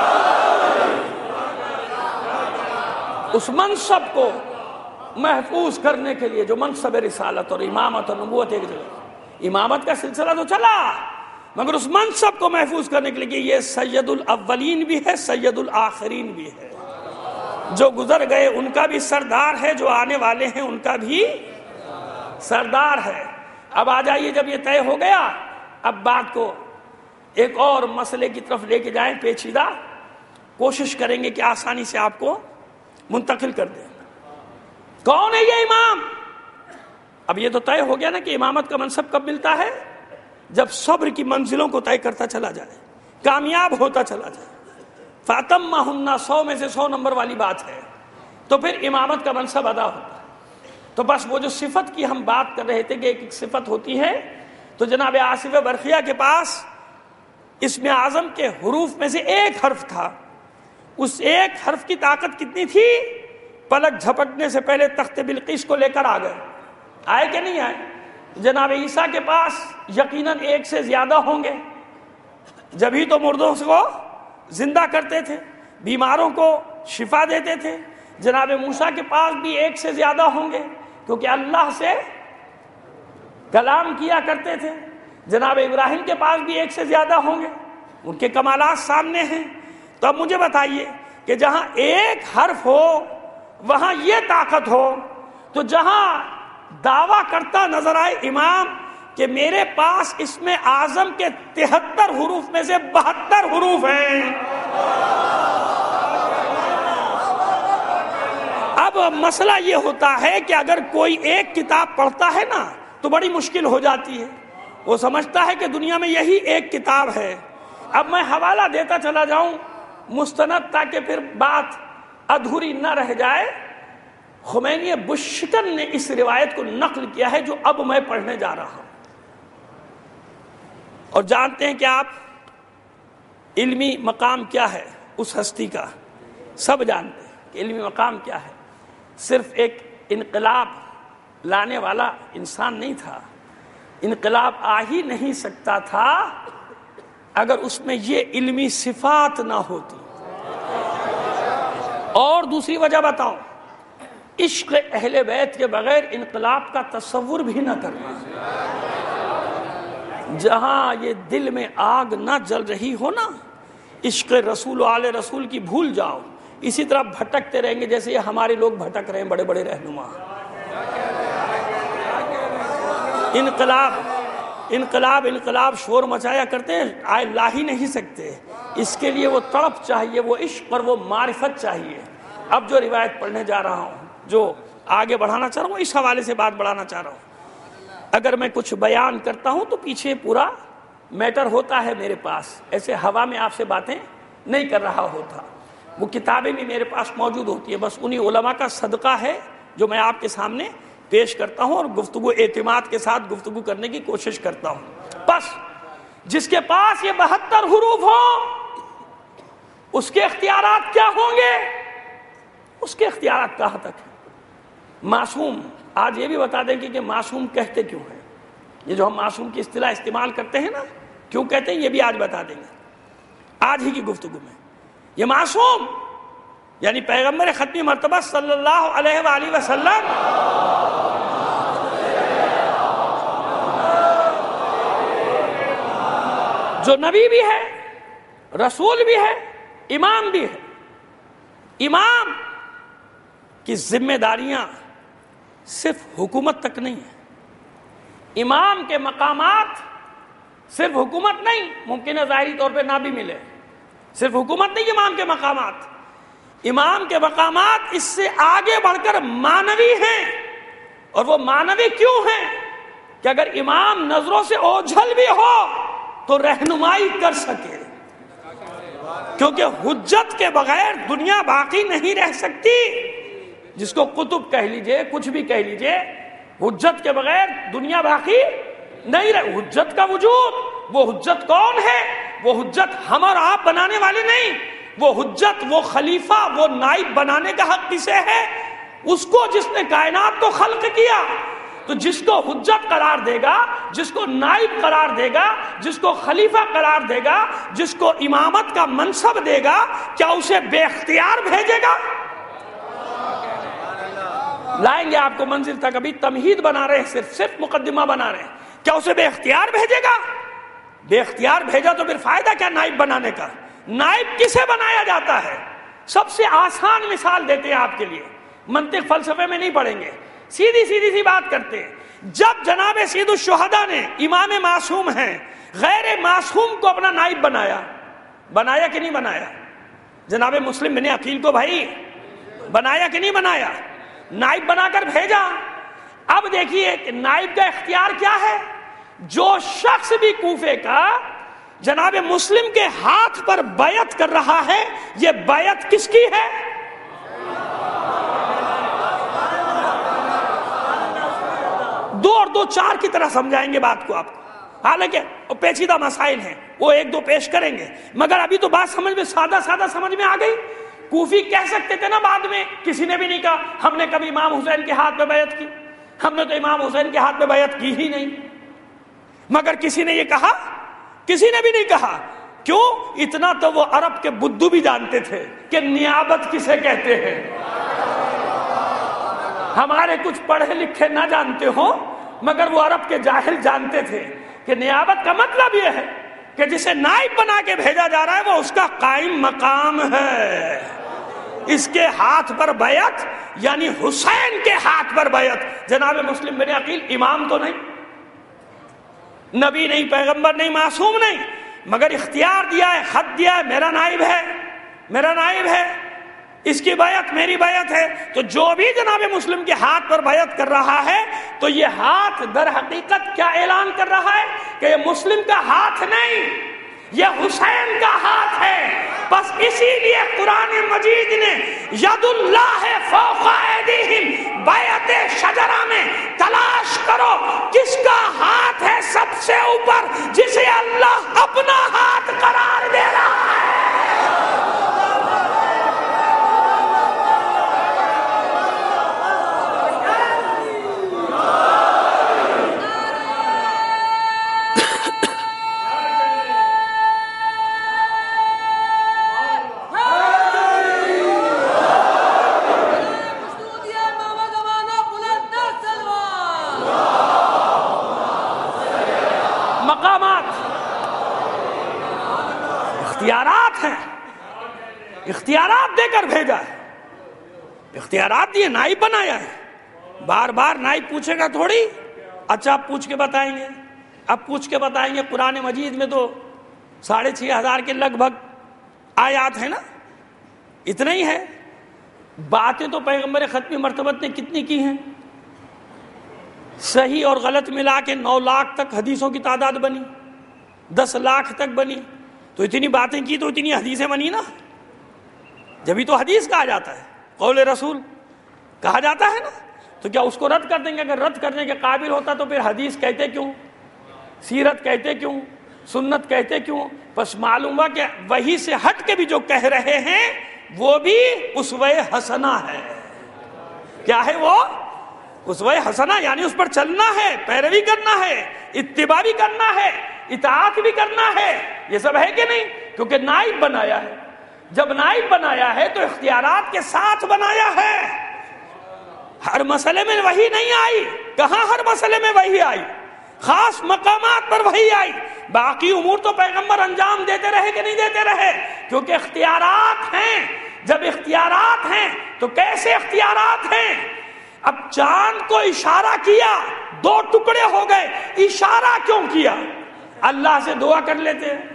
اس منصب کو محفوظ کرنے کے لیے جو منصب رسالت اور امامت اور نبوت ایک جگہ، امامت کا سلسلہ تو چلا مگر اس منصب کو محفوظ کرنے کے لیے کہ یہ سید الاولین بھی ہے، سید الآخرین بھی ہے، جو گزر گئے ان کا بھی سردار ہے، جو آنے والے ہیں ان کا بھی سردار ہے۔ اب آ جائیے، جب یہ طے ہو گیا، اب بات کو ایک اور مسئلے کی طرف لے کے جائیں، پیچیدہ، کوشش کریں گے کہ آسانی سے آپ کو منتقل کر دیں۔ کون ہے یہ امام؟ اب یہ تو طے ہو گیا نا کہ امامت کا منصب کب ملتا ہے؟ جب صبر کی منزلوں کو طے کرتا چلا جائے، کامیاب ہوتا چلا جائے۔ فَأَتَمَّهُنَّ سو میں سے سو نمبر والی بات ہے، تو پھر امامت کا منصب ادا ہوتا ہے۔ تو بس وہ جو صفت کی ہم بات کر رہے تھے کہ ایک ایک صفت ہوتی ہے، تو جناب آصف برقیہ کے پاس اسم اعظم کے حروف میں سے ایک حرف تھا، اس ایک حرف کی طاقت کتنی تھی؟ پلک جھپٹنے سے پہلے تخت بلقیس کو لے کر آ گئے۔ آئے کہ نہیں آئے؟ جناب عیسیٰ کے پاس یقیناً ایک سے زیادہ ہوں گے، جبھی تو مردوں کو زندہ کرتے تھے، بیماروں کو شفا دیتے تھے۔ جناب موسیٰ کے پاس بھی ایک سے زیادہ ہوں گے، کیونکہ اللہ سے کلام کیا کرتے تھے۔ جناب ابراہیم کے پاس بھی ایک سے زیادہ ہوں گے، ان کے کمالات سامنے ہیں۔ تو اب مجھے بتائیے کہ جہاں ایک حرف ہو وہاں یہ طاقت ہو، تو جہاں دعویٰ کرتا نظر آئے امام کہ میرے پاس اسم اعظم کے تہتر حروف میں سے بہتر حروف ہیں، اب مسئلہ یہ ہوتا ہے کہ اگر کوئی ایک کتاب پڑھتا ہے نا تو بڑی مشکل ہو جاتی ہے، وہ سمجھتا ہے کہ دنیا میں یہی ایک کتاب ہے۔ اب میں حوالہ دیتا چلا جاؤں مستند، تاکہ پھر بات ادھوری نہ رہ جائے۔ خمینی بشکن نے اس روایت کو نقل کیا ہے جو اب میں پڑھنے جا رہا ہوں، اور جانتے ہیں کہ آپ علمی مقام کیا ہے اس ہستی کا، سب جانتے ہیں کہ علمی مقام کیا ہے۔ صرف ایک انقلاب لانے والا انسان نہیں تھا، انقلاب آ ہی نہیں سکتا تھا اگر اس میں یہ علمی صفات نہ ہوتی۔ اور دوسری وجہ بتاؤں، عشق اہل بیت کے بغیر انقلاب کا تصور بھی نہ کرنا۔ جہاں یہ دل میں آگ نہ جل رہی ہو نا، عشق رسول و آل رسول کی بھول جاؤ، اسی طرح بھٹکتے رہیں گے جیسے یہ ہمارے لوگ بھٹک رہے ہیں، بڑے بڑے رہنما۔ انقلاب انقلاب انقلاب شور مچایا کرتے ہیں، آئے لا ہی نہیں سکتے، اس کے لیے وہ تڑپ چاہیے، وہ عشق اور وہ معرفت چاہیے۔ اب جو روایت پڑھنے جا رہا ہوں، جو آگے بڑھانا چاہ رہا ہوں، اس حوالے سے بات بڑھانا چاہ رہا ہوں۔ اگر میں کچھ بیان کرتا ہوں تو پیچھے پورا میٹر ہوتا ہے میرے پاس، ایسے ہوا میں آپ سے باتیں نہیں کر رہا ہوتا، وہ کتابیں بھی میرے پاس موجود ہوتی ہیں، بس انہی علماء کا صدقہ ہے جو میں آپ کے سامنے پیش کرتا ہوں، اور گفتگو اعتماد کے ساتھ گفتگو کرنے کی کوشش کرتا ہوں۔ بس جس کے پاس یہ بہتر حروف ہوں اس کے اختیارات کیا ہوں گے؟ اس کے اختیارات کہاں تک ہیں؟ معصوم، آج یہ بھی بتا دیں کہ معصوم کہتے کیوں ہیں؟ یہ جو ہم معصوم کی اصطلاح استعمال کرتے ہیں نا، کیوں کہتے ہیں یہ بھی آج بتا دیں گے، آج ہی کی گفتگو میں۔ یہ معصوم یعنی پیغمبر ختمی مرتبہ صلی اللہ علیہ وآلہ وسلم جو نبی بھی ہے، رسول بھی ہے، امام بھی ہے۔ امام کی ذمہ داریاں صرف حکومت تک نہیں ہے، امام کے مقامات صرف حکومت نہیں، ممکن ہے ظاہری طور پہ نہ بھی ملے، صرف حکومت نہیں امام کے مقامات، امام کے مقامات اس سے آگے بڑھ کر معنوی ہیں۔ اور وہ معنوی کیوں ہیں؟ کہ اگر امام نظروں سے اوجھل بھی ہو تو رہنمائی کر سکے، کیونکہ حجت کے بغیر دنیا باقی نہیں رہ سکتی۔ جس کو قطب کہہ لیجئے، کچھ بھی کہہ لیجئے، حجت کے بغیر دنیا باقی نہیں رہ۔ حجت کا وجود، وہ حجت کون ہے؟ وہ حجت ہم اور آپ بنانے والے نہیں، وہ حجت، وہ خلیفہ، وہ نائب بنانے کا حق کسے ہے؟ اس کو جس نے کائنات کو خلق کیا۔ تو جس کو حجت قرار دے گا، جس کو نائب قرار دے گا، جس کو خلیفہ قرار دے گا، جس کو امامت کا منصب دے گا، کیا اسے بے اختیار بھیجے گا؟ لائیں گے آپ کو منزل تک، ابھی تمہید بنا رہے ہیں، صرف صرف مقدمہ بنا رہے ہیں۔ کیا اسے بے اختیار بھیجے گا؟ بے اختیار بھیجا تو پھر فائدہ کیا نائب بنانے کا؟ نائب کسے بنایا جاتا ہے؟ سب سے آسان مثال دیتے ہیں آپ کے لیے، منطق فلسفے میں نہیں پڑھیں گے، سیدھی سیدھی سی بات کرتے ہیں۔ جب جناب سید الشہداء نے امام معصوم ہیں غیر معصوم کو اپنا نائب بنایا، بنایا کہ نہیں بنایا؟ جناب مسلم بن عقیل کو بھائی بنایا کہ نہیں بنایا؟ نائب بنا کر بھیجا۔ اب دیکھیے کہ نائب کا اختیار کیا ہے؟ جو شخص بھی کوفے کا جناب مسلم کے ہاتھ پر بیعت کر رہا ہے، یہ بیعت کس کی ہے؟ دو اور دو چار کی طرح سمجھائیں گے بات کو آپ کو، حالانکہ پیچیدہ مسائل ہیں، وہ ایک دو پیش کریں گے، مگر ابھی تو بات سمجھ میں سادہ سادہ سمجھ میں آ گئی۔ کوفی کہہ سکتے تھے نا بعد میں، کسی نے بھی نہیں کہا ہم نے کبھی امام حسین کے ہاتھ پہ بیعت کی، ہم نے تو امام حسین کے ہاتھ پہ بیعت کی ہی نہیں، مگر کسی نے یہ کہا؟ کسی نے بھی نہیں کہا۔ کیوں؟ اتنا تو وہ عرب کے بدو بھی جانتے تھے کہ نیابت کسے کہتے ہیں۔ ہمارے کچھ پڑھے لکھے نہ جانتے ہوں، مگر وہ عرب کے جاہل جانتے تھے کہ نیابت کا مطلب یہ ہے کہ جسے نائب بنا کے بھیجا جا رہا ہے وہ اس کا قائم مقام ہے، اس کے ہاتھ پر بیعت یعنی حسین کے ہاتھ پر بیعت۔ جناب مسلم بن عقیل امام تو نہیں، نبی نہیں، پیغمبر نہیں، معصوم نہیں، مگر اختیار دیا ہے، خط دیا ہے، میرا نائب ہے، میرا نائب ہے، اس کی بیعت میری بیعت ہے۔ تو جو بھی جناب مسلم کے ہاتھ پر بیعت کر رہا ہے تو یہ ہاتھ در حقیقت کیا اعلان کر رہا ہے کہ یہ مسلم کا ہاتھ نہیں، یہ حسین کا ہاتھ ہے۔ بس اسی لیے قرآن مجید نے ید اللہ فوق ایدیہم بیعت شجرہ میں تلاش کرو کس کا ہاتھ ہے سب سے اوپر، جسے اللہ اپنا ہاتھ قرار دے رہا ہے۔ اختیارات ہیں، اختیارات دے کر بھیجا ہے، اختیارات دیے، نائب بنایا ہے۔ بار بار نائب پوچھے گا تھوڑی، اچھا آپ پوچھ کے بتائیں گے، اب پوچھ کے بتائیں گے۔ قرآن مجید میں تو ساڑھے چھ ہزار کے لگ بھگ آیات ہیں نا، اتنا ہی ہے۔ باتیں تو پیغمبر ختمی مرتبت نے کتنی کی ہیں؟ صحیح اور غلط ملا کے نو لاکھ تک حدیثوں کی تعداد بنی، دس لاکھ تک بنی، تو اتنی باتیں کی تو اتنی حدیثیں بنی نا، جبھی تو حدیث کہا جاتا ہے، قول رسول کہا جاتا ہے نا۔ تو کیا اس کو رد کر دیں گے؟ اگر رد کرنے کے قابل ہوتا تو پھر حدیث کہتے کیوں، سیرت کہتے کیوں، سنت کہتے کیوں؟ بس معلوم ہوا کہ وہی سے ہٹ کے بھی جو کہہ رہے ہیں وہ بھی اسوہ حسنہ ہے۔ کیا ہے وہ؟ اسوہ حسنہ، یعنی اس پر چلنا ہے، پیروی کرنا ہے، اتباع بھی کرنا ہے، اطاعت بھی کرنا ہے، یہ سب ہے کہ نہیں؟ کیونکہ نائب بنایا ہے۔ جب نائب بنایا ہے تو اختیارات کے ساتھ بنایا ہے۔ ہر مسئلے میں وحی نہیں آئی، کہاں ہر مسئلے میں وحی آئی؟ خاص مقامات پر وحی آئی، باقی امور تو پیغمبر انجام دیتے رہے کہ نہیں دیتے رہے؟ کیونکہ اختیارات ہیں۔ جب اختیارات ہیں تو کیسے اختیارات ہیں؟ اب چاند کو اشارہ کیا، دو ٹکڑے ہو گئے، اشارہ کیوں کیا؟ اللہ سے دعا کر لیتے ہیں،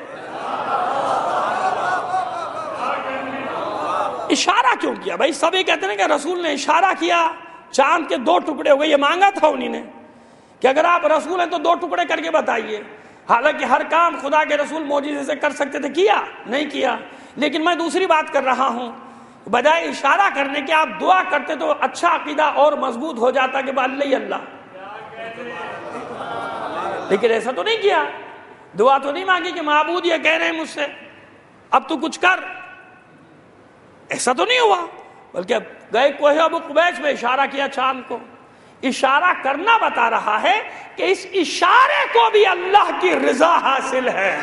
اشارہ کیوں کیا؟ بھائی سب یہ کہتے ہیں کہ رسول نے اشارہ کیا، چاند کے دو ٹکڑے ہو گئے، یہ مانگا تھا انہی نے کہ اگر آپ رسول ہیں تو دو ٹکڑے کر کے بتائیے۔ حالانکہ ہر کام خدا کے رسول معجزے سے کر سکتے تھے، کیا نہیں کیا؟ لیکن میں دوسری بات کر رہا ہوں، بجائے اشارہ کرنے کے آپ دعا کرتے تو اچھا عقیدہ اور مضبوط ہو جاتا کہ اللہ ہی اللہ۔ لیکن ایسا تو نہیں کیا، دعا تو نہیں مانگی کہ معبود یہ کہہ رہے ہیں مجھ سے اب تو کچھ کر، ایسا تو نہیں ہوا، بلکہ گئے کوہ ابو قبیس میں اشارہ کیا چاند کو۔ اشارہ کرنا بتا رہا ہے کہ اس اشارے کو بھی اللہ کی رضا حاصل ہے،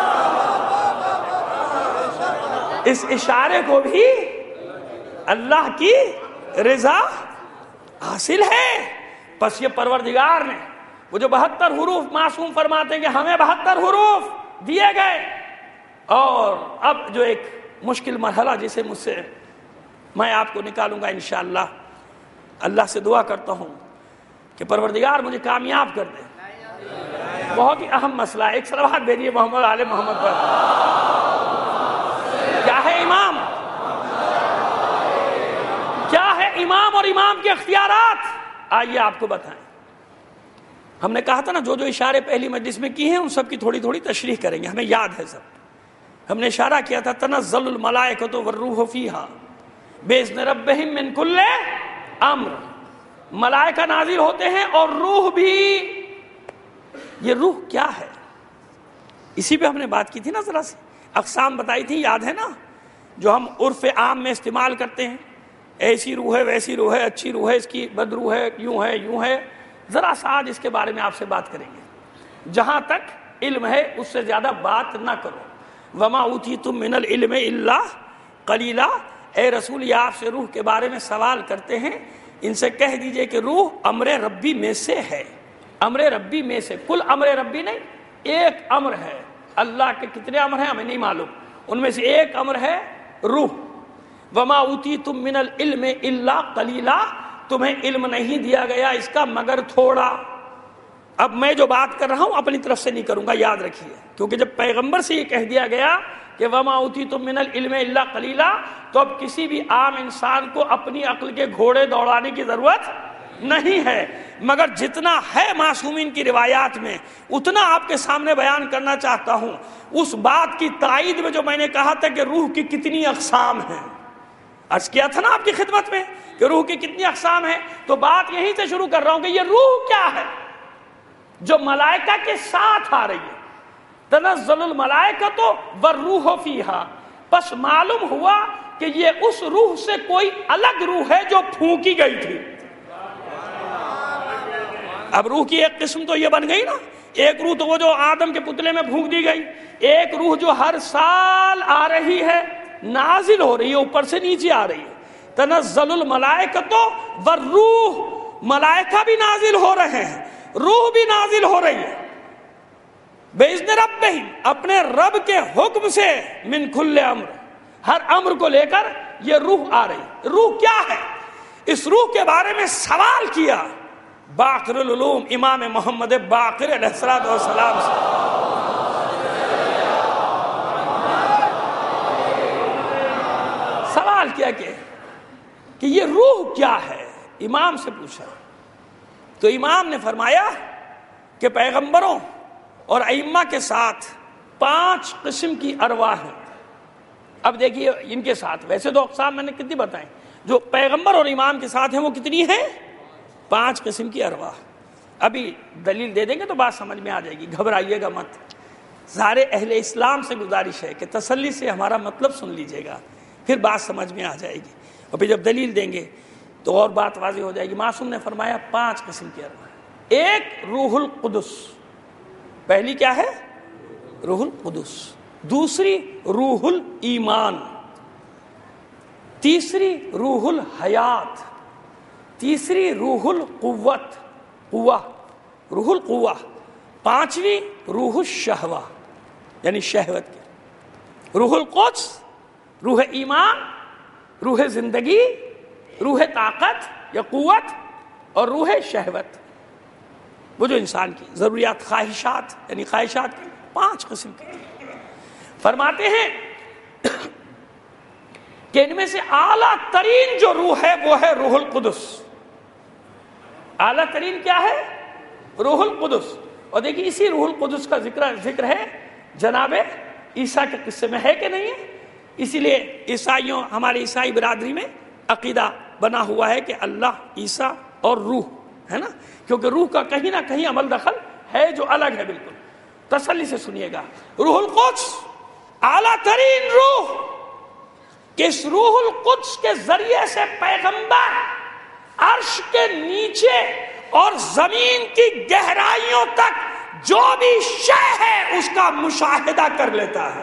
اس اشارے کو بھی اللہ کی رضا حاصل ہے۔ پس یہ پروردگار نے وہ جو بہتر حروف معصوم فرماتے ہیں کہ ہمیں بہتر حروف دیے گئے، اور اب جو ایک مشکل مرحلہ جسے مجھ سے میں آپ کو نکالوں گا انشاءاللہ، اللہ سے دعا کرتا ہوں کہ پروردگار مجھے کامیاب کر دے۔ بہت ہی اہم مسئلہ ہے، ایک صلوات بھیجیے محمد آل محمد پر۔ کیا ہے امام؟ کیا ہے امام اور امام کے اختیارات؟ آئیے آپ کو بتائیں۔ ہم نے کہا تھا نا جو جو اشارے پہلی مجلس میں کی ہیں ان سب کی تھوڑی تھوڑی تشریح کریں گے، ہمیں یاد ہے سب۔ ہم نے اشارہ کیا تھا تنزل الملائکۃ والروح فیہا باذن ربہم من کل امر، ملائکہ نازل ہوتے ہیں اور روح بھی۔ یہ روح کیا ہے؟ اسی پہ ہم نے بات کی تھی نا، ذرا سی اقسام بتائی تھی، یاد ہے نا، جو ہم عرف عام میں استعمال کرتے ہیں، ایسی روح ہے، ویسی روح ہے، اچھی روح ہے، اس کی بد روح ہے، یوں ہے یوں ہے۔ ذرا سا آج اس کے بارے میں آپ سے بات کریں گے، جہاں تک علم ہے اس سے زیادہ بات نہ کرو۔ وما اوتیتم من العلم الا قلیلا، اے رسول یہ آپ سے روح کے بارے میں سوال کرتے ہیں، ان سے کہہ دیجئے کہ روح امر ربی میں سے ہے، امر ربی میں سے، کل امر ربی نہیں، ایک امر ہے۔ اللہ کے کتنے امر ہیں ہمیں نہیں معلوم، ان میں سے ایک امر ہے روح۔ وما اوتیتم من العلم الا قلیلا، تمہیں علم نہیں دیا گیا اس کا مگر تھوڑا۔ اب میں جو بات کر رہا ہوں اپنی طرف سے نہیں کروں گا، یاد رکھیے، کیونکہ جب پیغمبر سے یہ کہہ دیا گیا کہ وما اوتیتم من العلم الا قلیلا، تو اب کسی بھی عام انسان کو اپنی عقل کے گھوڑے دوڑانے کی ضرورت نہیں ہے، مگر جتنا ہے معصومین کی روایات میں اتنا آپ کے سامنے بیان کرنا چاہتا ہوں۔ اس بات کی تائید میں جو میں نے کہا تھا کہ روح کی کتنی اقسام ہیں، عرض کیا تھا نا آپ کی خدمت میں کہ روح کی کتنی اقسام ہیں، تو بات یہیں سے شروع کر رہا ہوں کہ یہ روح کیا ہے جو ملائکہ کے ساتھ آ رہی ہے۔ تنزل الملائکۃ والروح فیہا، بس معلوم ہوا کہ یہ اس روح سے کوئی الگ روح ہے جو پھونکی گئی تھی۔ اب روح کی ایک قسم تو یہ بن گئی نا، ایک روح تو وہ جو آدم کے پتلے میں پھونک دی گئی، ایک روح جو ہر سال آ رہی ہے، نازل ہو رہی ہے، اوپر سے نیچے آ رہی ہے۔ تنزل الملائکۃ والروح، ملائکہ بھی نازل ہو رہے ہیں، روح بھی نازل ہو رہی ہے، باذن ربہم، اپنے رب کے حکم سے، من کل امر، ہر امر کو لے کر یہ روح آ رہی۔ روح کیا ہے؟ اس روح کے بارے میں سوال کیا باقر العلوم امام محمد باقر علیہ الصلوۃ والسلام سے۔ سوال کیا کہ کہ یہ روح کیا ہے، امام سے پوچھا، تو امام نے فرمایا کہ پیغمبروں اور ائمہ کے ساتھ پانچ قسم کی ارواح ہیں۔ اب دیکھیے ان کے ساتھ، ویسے دو اقسام میں نے کتنی بتائیں، جو پیغمبر اور امام کے ساتھ ہیں وہ کتنی ہیں؟ پانچ قسم کی ارواح۔ ابھی دلیل دے دیں گے تو بات سمجھ میں آ جائے گی، گھبرائیے گا مت۔ سارے اہل اسلام سے گزارش ہے کہ تسلی سے ہمارا مطلب سن لیجئے گا، پھر بات سمجھ میں آ جائے گی، اور پھر جب دلیل دیں گے تو اور بات واضح ہو جائے گی۔ معصوم نے فرمایا پانچ قسم کی ارواح۔ ایک روح القدس، پہلی کیا ہے؟ روح القدس۔ دوسری روح الایمان، تیسری روح الحیات، تیسری روح القوت، قوہ، روح القوہ، پانچویں روح الشہوہ یعنی شہوت کی، روح القدس، روح ایمان، روح زندگی، روح طاقت یا قوت، اور روح شہوت، وہ جو انسان کی ضروریات، خواہشات یعنی خواہشات کی پانچ قسم کی۔ فرماتے ہیں کہ ان میں سے اعلیٰ ترین جو روح ہے وہ ہے روح القدس۔ اعلیٰ ترین کیا ہے؟ روح القدس۔ اور دیکھیے اسی روح القدس کا ذکر ذکر ہے جناب عیسیٰ کے قصے میں، ہے کہ نہیں ہے؟ اسی لیے عیسائیوں، ہمارے عیسائی برادری میں عقیدہ بنا ہوا ہے کہ اللہ، عیسیٰ اور روح ہے نا، کیونکہ روح کا کہیں نہ کہیں عمل دخل ہے جو الگ ہے بالکل۔ تسلی سے سنیے گا، روح القدس اعلیٰ ترین روح، کہ اس روح القدس کے ذریعے سے پیغمبر عرش کے نیچے اور زمین کی گہرائیوں تک جو بھی شے ہے اس کا مشاہدہ کر لیتا ہے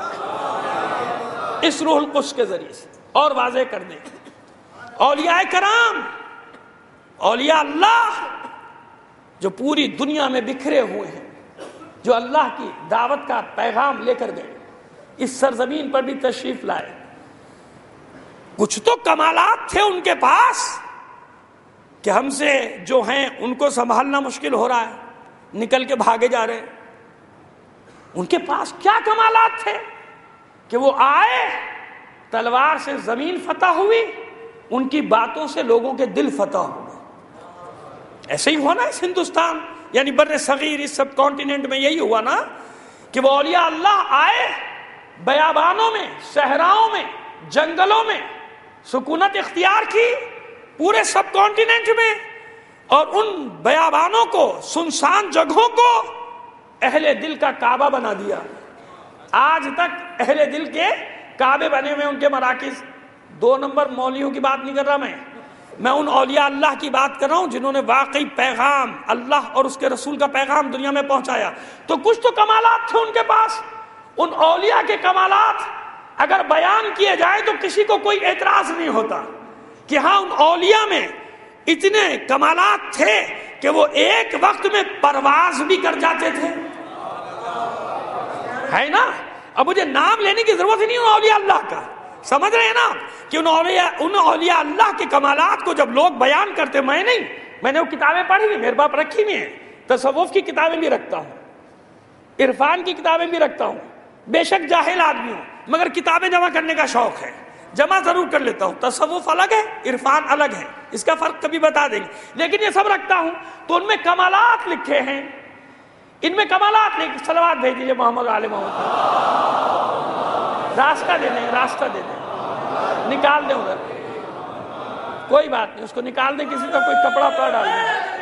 اس روح القدس کے ذریعے سے۔ اور واضح کر دیں، اولیاء کرام، اولیاء اللہ جو پوری دنیا میں بکھرے ہوئے ہیں، جو اللہ کی دعوت کا پیغام لے کر گئے، اس سرزمین پر بھی تشریف لائے. کچھ تو کمالات تھے ان کے پاس کہ ہم سے جو ہیں ان کو سنبھالنا مشکل ہو رہا ہے، نکل کے بھاگے جا رہے ہیں. ان کے پاس کیا کمالات تھے کہ وہ آئے، تلوار سے زمین فتح ہوئی، ان کی باتوں سے لوگوں کے دل فتح ہوئے. ایسے ہی ہوا نا اس ہندوستان یعنی بر صغیر، اس سب کانٹیننٹ میں یہی ہوا نا کہ وہ اولیاء اللہ آئے، بیابانوں میں، صحراؤں میں، جنگلوں میں سکونت اختیار کی پورے سب کانٹیننٹ میں، اور ان بیابانوں کو، سنسان جگہوں کو اہل دل کا کعبہ بنا دیا. آج تک اہل دل کے کعبے بنے ہوئے ان کے مراکز. دو نمبر مولویوں کی بات نہیں کر رہا میں میں ان اولیاء اللہ کی بات کر رہا ہوں جنہوں نے واقعی پیغام اللہ اور اس کے رسول کا پیغام دنیا میں پہنچایا. تو کچھ تو کمالات تھے ان کے پاس. ان اولیاء کے کمالات اگر بیان کیے جائیں تو کسی کو کوئی اعتراض نہیں ہوتا کہ ہاں ان اولیاء میں اتنے کمالات تھے کہ وہ ایک وقت میں پرواز بھی کر جاتے تھے، ہے نا. اب مجھے نام لینے کی ضرورت ہی نہیں ان اولیاء اللہ کا. سمجھ رہے ہیں نا کہ ان اولیاء ان اولیاء اللہ کے کمالات کو جب لوگ بیان کرتے، میں نہیں، میں نے وہ کتابیں پڑھی ہوئی، میرے پاس رکھی ہوئی ہیں، تصوف کی کتابیں بھی رکھتا ہوں، عرفان کی کتابیں بھی رکھتا ہوں. بے شک جاہل آدمی ہوں مگر کتابیں جمع کرنے کا شوق ہے، جمع ضرور کر لیتا ہوں. تصوف الگ ہے، عرفان الگ ہے، اس کا فرق کبھی بتا دیں گے، لیکن یہ سب رکھتا ہوں. تو ان میں کمالات لکھے ہیں، ان میں کمالات لکھے. صلوات بھیج دیجیے محمد علی محمد. راستہ دے دیں، راستہ دے دیں، نکال دیں ادھر، کوئی بات نہیں، اس کو نکال دیں، کسی کا کوئی کپڑا پڑا ڈال دیں.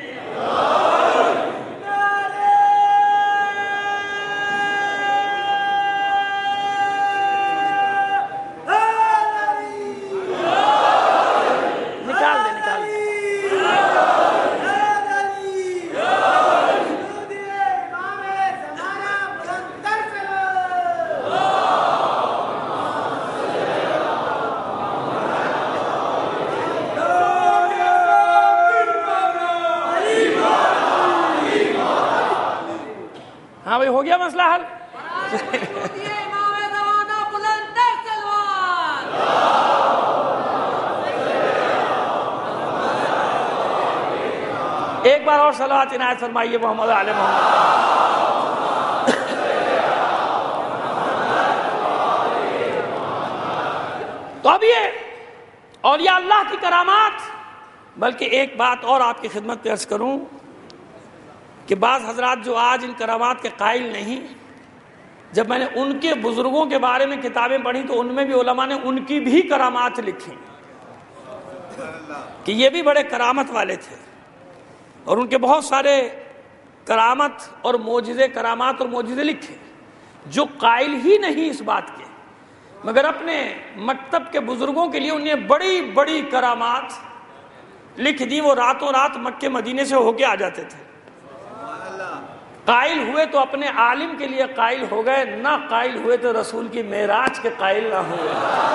ہاں بھائی، ہو گیا مسئلہ حل. ایک بار اور صلوات عنایت فرمائیے محمد علی محمد. تو اب یہ اولیاء اللہ کی کرامات. بلکہ ایک بات اور آپ کی خدمت میں عرض کروں کہ بعض حضرات جو آج ان کرامات کے قائل نہیں، جب میں نے ان کے بزرگوں کے بارے میں کتابیں پڑھی تو ان میں بھی علماء نے ان کی بھی کرامات لکھی کہ یہ بھی بڑے کرامت والے تھے، اور ان کے بہت سارے کرامت اور معجزے، کرامات اور معجزے لکھے جو قائل ہی نہیں اس بات کے، مگر اپنے مکتب کے بزرگوں کے لیے انہیں بڑی بڑی کرامات لکھ دی. وہ راتوں رات مکے مدینے سے ہو کے آ جاتے تھے. قائل ہوئے تو اپنے عالم کے لیے قائل ہو گئے، نہ قائل ہوئے تو رسول کی معراج کے قائل نہ ہوئے.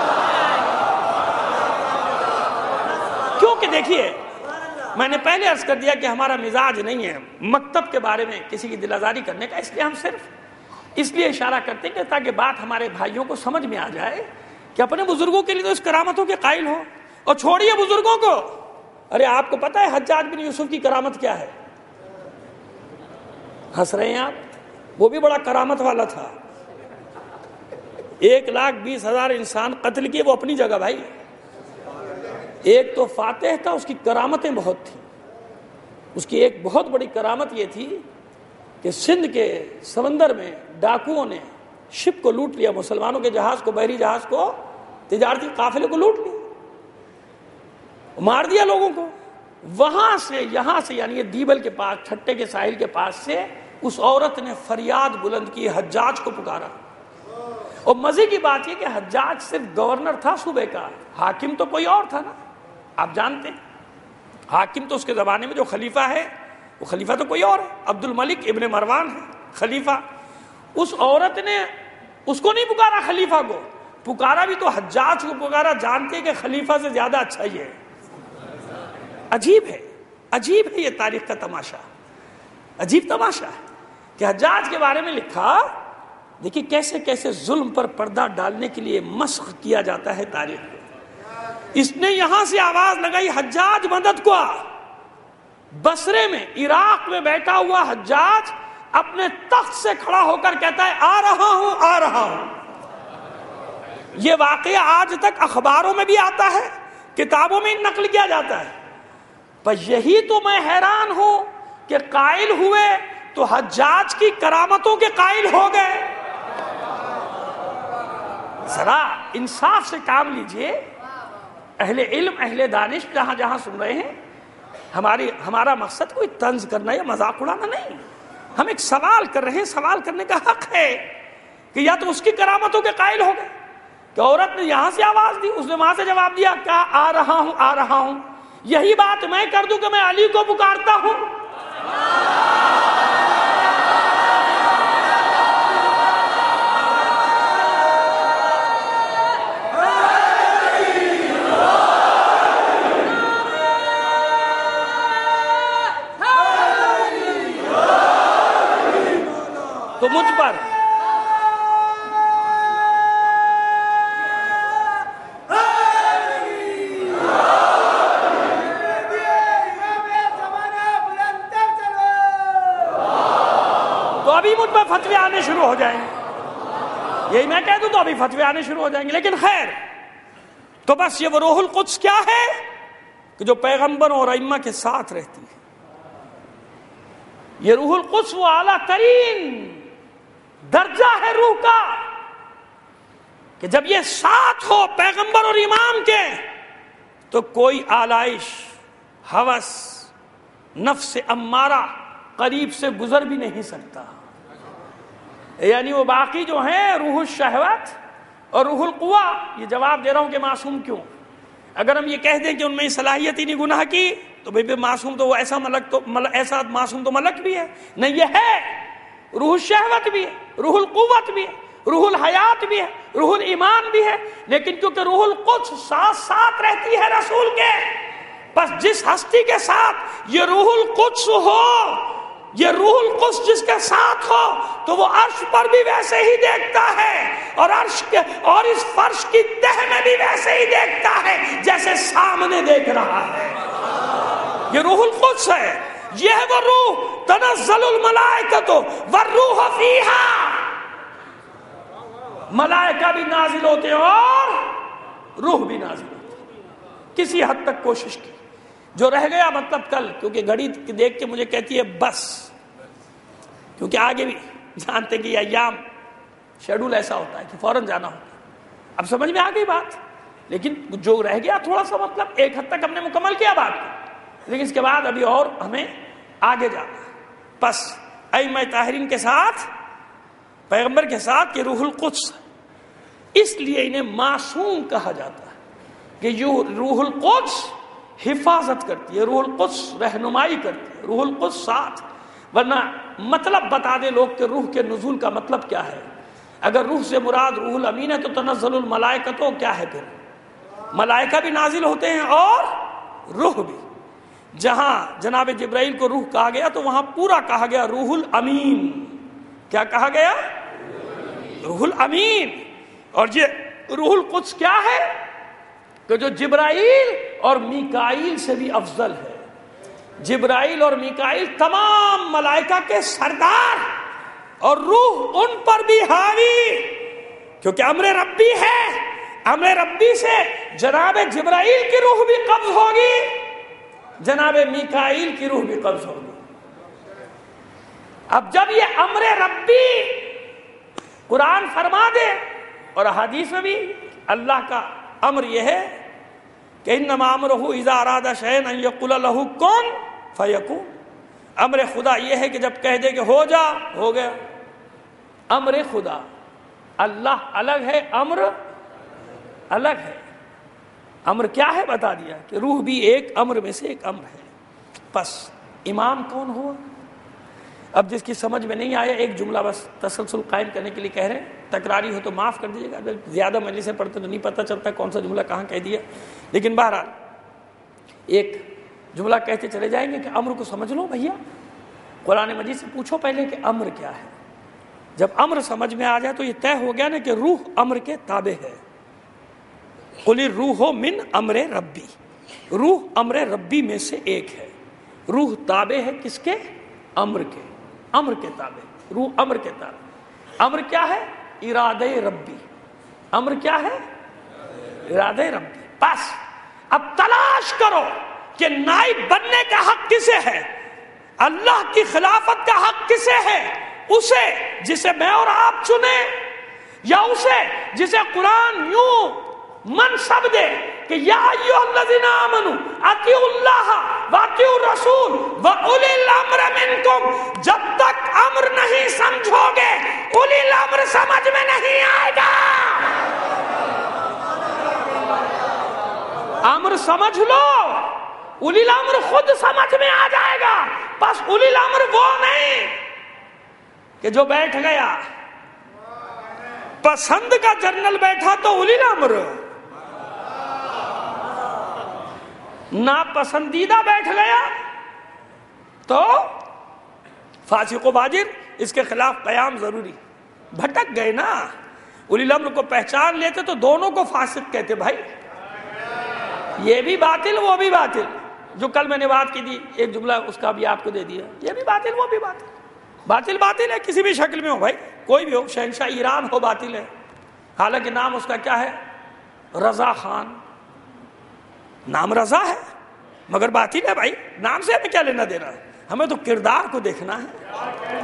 کیونکہ دیکھیے، میں نے پہلے عرض کر دیا کہ ہمارا مزاج نہیں ہے مکتب کے بارے میں کسی کی دل آزاری کرنے کا، اس لیے ہم صرف اس لیے اشارہ کرتے ہیں تاکہ بات ہمارے بھائیوں کو سمجھ میں آ جائے کہ اپنے بزرگوں کے لیے تو اس کرامتوں کے قائل ہو. اور چھوڑیے بزرگوں کو، ارے آپ کو پتہ ہے حجاج بن یوسف کی کرامت کیا ہے؟ ہنس رہے ہیں آپ، وہ بھی بڑا کرامت والا تھا. ایک لاکھ بیس ہزار انسان قتل کیے، وہ اپنی جگہ بھائی. ایک تو فاتح تھا، اس کی کرامتیں بہت تھیں. اس کی ایک بہت بڑی کرامت یہ تھی کہ سندھ کے سمندر میں ڈاکوؤں نے شپ کو لوٹ لیا، مسلمانوں کے جہاز کو، بحری جہاز کو، تجارتی قافلے کو لوٹ لیا، مار دیا لوگوں کو. وہاں سے یہاں سے یعنی یہ دیبل کے پاس، ٹھٹے کے ساحل کے پاس سے اس عورت نے فریاد بلند کی، حجاج کو پکارا. اور مزے کی بات یہ کہ حجاج صرف گورنر تھا صوبے کا، حاکم تو کوئی اور تھا نا. آپ جانتے ہیں حاکم تو اس کے زمانے میں جو خلیفہ ہے وہ خلیفہ تو کوئی اور ہے، عبد الملک ابن مروان ہے خلیفہ. اس عورت نے اس کو نہیں پکارا، خلیفہ کو پکارا بھی تو حجاج کو پکارا، جانتے کہ خلیفہ سے زیادہ اچھا ہی ہے. عجیب ہے، عجیب ہے یہ تاریخ کا تماشا. عجیب تماشا ہے کہ حجاج کے بارے میں لکھا، دیکھیے کیسے کیسے ظلم پر پردہ ڈالنے کے لیے مسخ کیا جاتا ہے تاریخ کو. اس نے یہاں سے آواز لگائی حجاج مدد کو. بصرے میں عراق میں بیٹھا ہوا حجاج اپنے تخت سے کھڑا ہو کر کہتا ہے آ رہا ہوں آ رہا ہوں. یہ واقعہ آج تک اخباروں میں بھی آتا ہے، کتابوں میں نقل کیا جاتا ہے. پر یہی تو میں حیران ہوں کہ قائل ہوئے تو حجاج کی کرامتوں کے قائل ہو گئے. ذرا انصاف سے کام لیجئے. اہل علم اہل دانش جہاں جہاں سن رہے ہیں، ہماری ہمارا مقصد کوئی طنز کرنا یا مذاق اڑانا نہیں. ہم ایک سوال کر رہے ہیں، سوال کرنے کا حق ہے کہ یا تو اس کی کرامتوں کے قائل ہو گئے کہ عورت نے یہاں سے آواز دی، اس نے وہاں سے جواب دیا کیا آ رہا ہوں آ رہا ہوں. یہی بات میں کر دوں کہ میں علی کو پکارتا ہوں. تو مجھ پر تو ابھی مجھ پر فتوے آنے شروع ہو جائیں گے. یہی میں کہہ دوں تو ابھی فتوے آنے شروع ہو جائیں گے. لیکن خیر، تو بس یہ وہ روح القدس کیا ہے کہ جو پیغمبروں اور ائمہ کے ساتھ رہتی ہے. یہ روح القدس وہ اعلیٰ ترین درجہ ہے روح کا کہ جب یہ ساتھ ہو پیغمبر اور امام کے تو کوئی آلائش، ہوس، نفس امارہ قریب سے گزر بھی نہیں سکتا. یعنی وہ باقی جو ہیں روح الشہوت اور روح القوا، یہ جواب دے رہا ہوں کہ معصوم کیوں. اگر ہم یہ کہہ دیں کہ ان میں صلاحیت ہی نہیں گناہ کی تو بھئی معصوم تو وہ ایسا ملک تو ایسا معصوم تو ملک بھی ہے نہیں. یہ ہے روح الشہوت بھی ہے، روح القوت بھی ہے، روح الحیات بھی ہے، روح الایمان بھی ہے. لیکن کیونکہ روح القدس ساتھ ساتھ رہتی ہے رسول کے، بس جس ہستی کے ساتھ یہ روح القدس ہو، یہ روح القدس جس کے ساتھ ہو تو وہ عرش پر بھی ویسے ہی دیکھتا ہے اور عرش کے اور اس فرش کی تہ میں بھی ویسے ہی دیکھتا ہے جیسے سامنے دیکھ رہا ہے. یہ روح القدس ہے. یہ ہے وہ روح تنزل الملائکۃ والروح فیہا. ملائکہ بھی نازل ہوتے ہیں اور روح بھی نازل ہوتے ہیں. کسی حد تک کوشش کی. جو رہ گیا مطلب کل، کیونکہ گھڑی دیکھ کے مجھے کہتی ہے بس، کیونکہ آگے بھی جانتے کہ یہ ایام شیڈول ایسا ہوتا ہے کہ فوراً جانا ہوتا ہے. اب سمجھ میں آ گئی بات. لیکن جو رہ گیا تھوڑا سا مطلب ایک حد تک ہم نے مکمل کیا بات کو، لیکن اس کے بعد ابھی اور ہمیں آگے جانا ہے. بس ائمہ طاہرین کے ساتھ، پیغمبر کے ساتھ یہ روح القدس ہے. اس لیے انہیں معصوم کہا جاتا ہے کہ یہ روح القدس حفاظت کرتی ہے، روح القدس رہنمائی کرتی ہے، روح القدس ساتھ. ورنہ مطلب بتا دے لوگ کہ روح کے نزول کا مطلب کیا ہے. اگر روح سے مراد روح الامین ہے تو تنزل الملائکۃ کیا ہے؟ پھر ملائکہ بھی نازل ہوتے ہیں اور روح بھی. جہاں جناب جبرائیل کو روح کہا گیا تو وہاں پورا کہا گیا روح الامین. کیا کہا گیا؟ روح الامین. اور یہ روح القدس کیا ہے کہ جو جبرائیل اور میکائیل سے بھی افضل ہے. جبرائیل اور میکائیل تمام ملائکہ کے سردار اور روح ان پر بھی حاوی، کیونکہ امر ربی ہے. امر ربی سے جناب جبرائیل کی روح بھی قبض ہوگی، جناب میکائیل کی روح بھی قبض ہوگی. اب جب یہ امر ربی قرآن فرما دے اور حدیث میں بھی اللہ کا امر یہ ہے کہ انما امرہ اذا اراد شیئا ان یقول له کن فیکون. امر خدا یہ ہے کہ جب کہہ دے کہ ہو جا ہو گیا. امر خدا، اللہ الگ ہے، امر الگ ہے. امر کیا ہے بتا دیا کہ روح بھی ایک امر میں سے ایک امر ہے. بس امام کون ہوا؟ اب جس کی سمجھ میں نہیں آیا ایک جملہ بس تسلسل قائم کرنے کے لیے کہہ رہے ہیں، تکراری ہو تو معاف کر دیجیے گا. زیادہ مجلسیں پڑھتے تو نہیں پتہ چلتا کون سا جملہ کہاں کہہ دیا. لیکن بہرحال ایک جملہ کہتے چلے جائیں گے کہ امر کو سمجھ لو بھیا. قرآن مجید سے پوچھو پہلے کہ امر کیا ہے. جب امر سمجھ میں آ جائے تو یہ طے ہو گیا نا کہ روح امر کے تابع ہے. قل الروح من امر ربی، روح امر ربی میں سے ایک ہے. روح تابع ہے کس کے؟ امر کے. امر کے تابع، روح امر کے تابع. امر کیا ہے؟ ارادہ ربی. امر کیا ہے؟ ارادہ ربی. بس اب تلاش کرو کہ نائب بننے کا حق کسے ہے، اللہ کی خلافت کا حق کسے ہے؟ اسے جسے میں اور آپ چنے، یا اسے جسے قرآن یوں منصب دے کہ یا ایھا الذین آمنوا اطیعوا اللہ واطیعوا الرسول واولی الامر منکم. جب تک امر نہیں سمجھو گے اولی الامر سمجھ میں نہیں آئے گا. امر سمجھ لو، اولی الامر خود سمجھ میں آ جائے گا. بس اولی الامر وہ نہیں کہ جو بیٹھ گیا، پسند کا جنرل بیٹھا تو اولی الامر، ناپسندیدہ بیٹھ گیا تو فاسق و فاجر. اس کے خلاف قیام ضروری. بھٹک گئے نا، اولی الامر کو پہچان لیتے تو دونوں کو فاسق کہتے. بھائی یہ بھی باطل وہ بھی باطل. جو کل میں نے بات کی تھی ایک جملہ اس کا بھی آپ کو دے دیا، یہ بھی باطل وہ بھی باطل. باطل باطل ہے کسی بھی شکل میں ہو، بھائی کوئی بھی ہو. شہنشاہ ایران ہو باطل ہے، حالانکہ نام اس کا کیا ہے؟ رضا خان. نام رضا ہے مگر باطل ہے. بھائی نام سے ہمیں کیا لینا دینا ہے، ہمیں تو کردار کو دیکھنا ہے.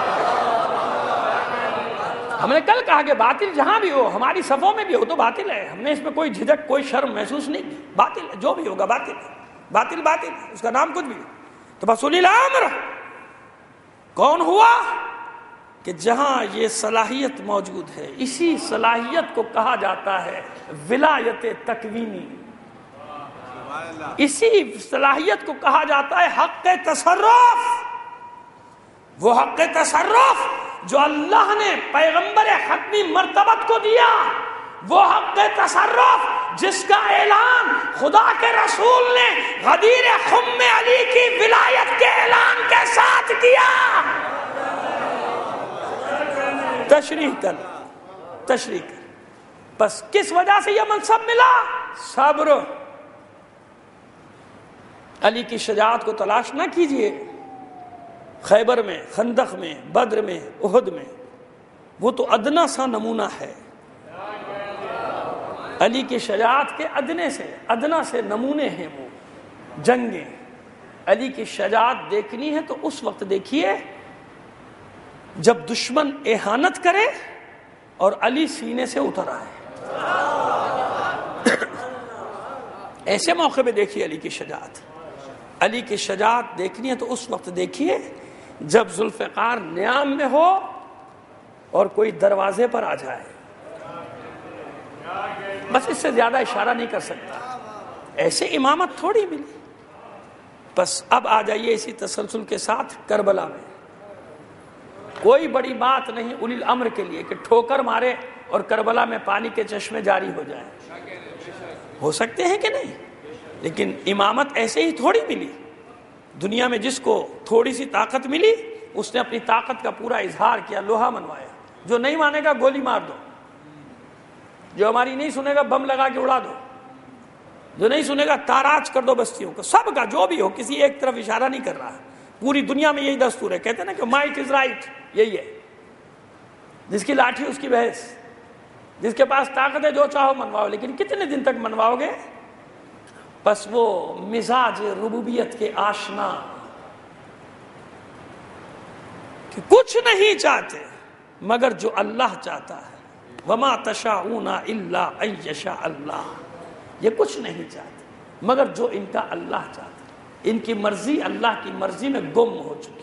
ہم نے کل کہا کہ باطل جہاں بھی ہو، ہماری صفوں میں بھی ہو تو باطل ہے. ہم نے اس میں کوئی جھجک کوئی شرم محسوس نہیں کی. باطل ہے، جو بھی ہوگا باطل ہے. باطل باطل ہے، اس کا نام کچھ بھی. تو بس اولی الامر کون ہوا کہ جہاں یہ صلاحیت موجود ہے، اسی صلاحیت کو کہا جاتا ہے ولایت تکوینی. اسی صلاحیت کو کہا جاتا ہے حق تصرف. وہ حق تصرف جو اللہ نے پیغمبر حتمی مرتبت کو دیا، وہ حق تصرف جس کا اعلان خدا کے رسول نے غدیر خم علی کی ولایت کے اعلان کے ساتھ کیا. تشریح کر تشریح کر بس کس وجہ سے یہ منصب ملا؟ صبر. علی کی شجاعت کو تلاش نہ کیجئے. خیبر میں، خندق میں، بدر میں، احد میں، وہ تو ادنا سا نمونہ ہے. علی کی شجاعت کے ادنے سے ادنا سے نمونے ہیں وہ جنگیں. علی کی شجاعت دیکھنی ہے تو اس وقت دیکھیے جب دشمن اہانت کرے اور علی سینے سے اتر آئے. ایسے موقع پہ دیکھیے علی کی شجاعت. علی کی شجاعت دیکھنی ہے تو اس وقت دیکھیے جب ذوالفقار نیام میں ہو اور کوئی دروازے پر آ جائے. بس اس سے زیادہ اشارہ نہیں کر سکتا. ایسے امامت تھوڑی ملی. بس اب آ جائیے اسی تسلسل کے ساتھ کربلا میں. کوئی بڑی بات نہیں اولی الامر کے لیے کہ ٹھوکر مارے اور کربلا میں پانی کے چشمے جاری ہو جائیں. ہو سکتے ہیں کہ نہیں، لیکن امامت ایسے ہی تھوڑی ملی. دنیا میں جس کو تھوڑی سی طاقت ملی اس نے اپنی طاقت کا پورا اظہار کیا، لوہا منوایا. جو نہیں مانے گا گولی مار دو، جو ہماری نہیں سنے گا بم لگا کے اڑا دو، جو نہیں سنے گا تاراج کر دو بستیوں کو. سب کا جو بھی ہو، کسی ایک طرف اشارہ نہیں کر رہا. پوری دنیا میں یہی دستور ہے. کہتے ہیں نا کہ مائٹ از رائٹ. یہی ہے، جس کی لاٹھی اس کی بحث. جس کے پاس طاقت ہے جو چاہو منواؤ، لیکن کتنے دن تک منواؤ گے؟ بس وہ مزاج ربوبیت کے آشنا کہ کچھ نہیں چاہتے مگر جو اللہ چاہتا ہے. وما تشاءون الا ان یشاء اللہ. یہ کچھ نہیں چاہتے مگر جو ان کا اللہ چاہتا ہے. ان کی مرضی اللہ کی مرضی میں گم ہو چکی.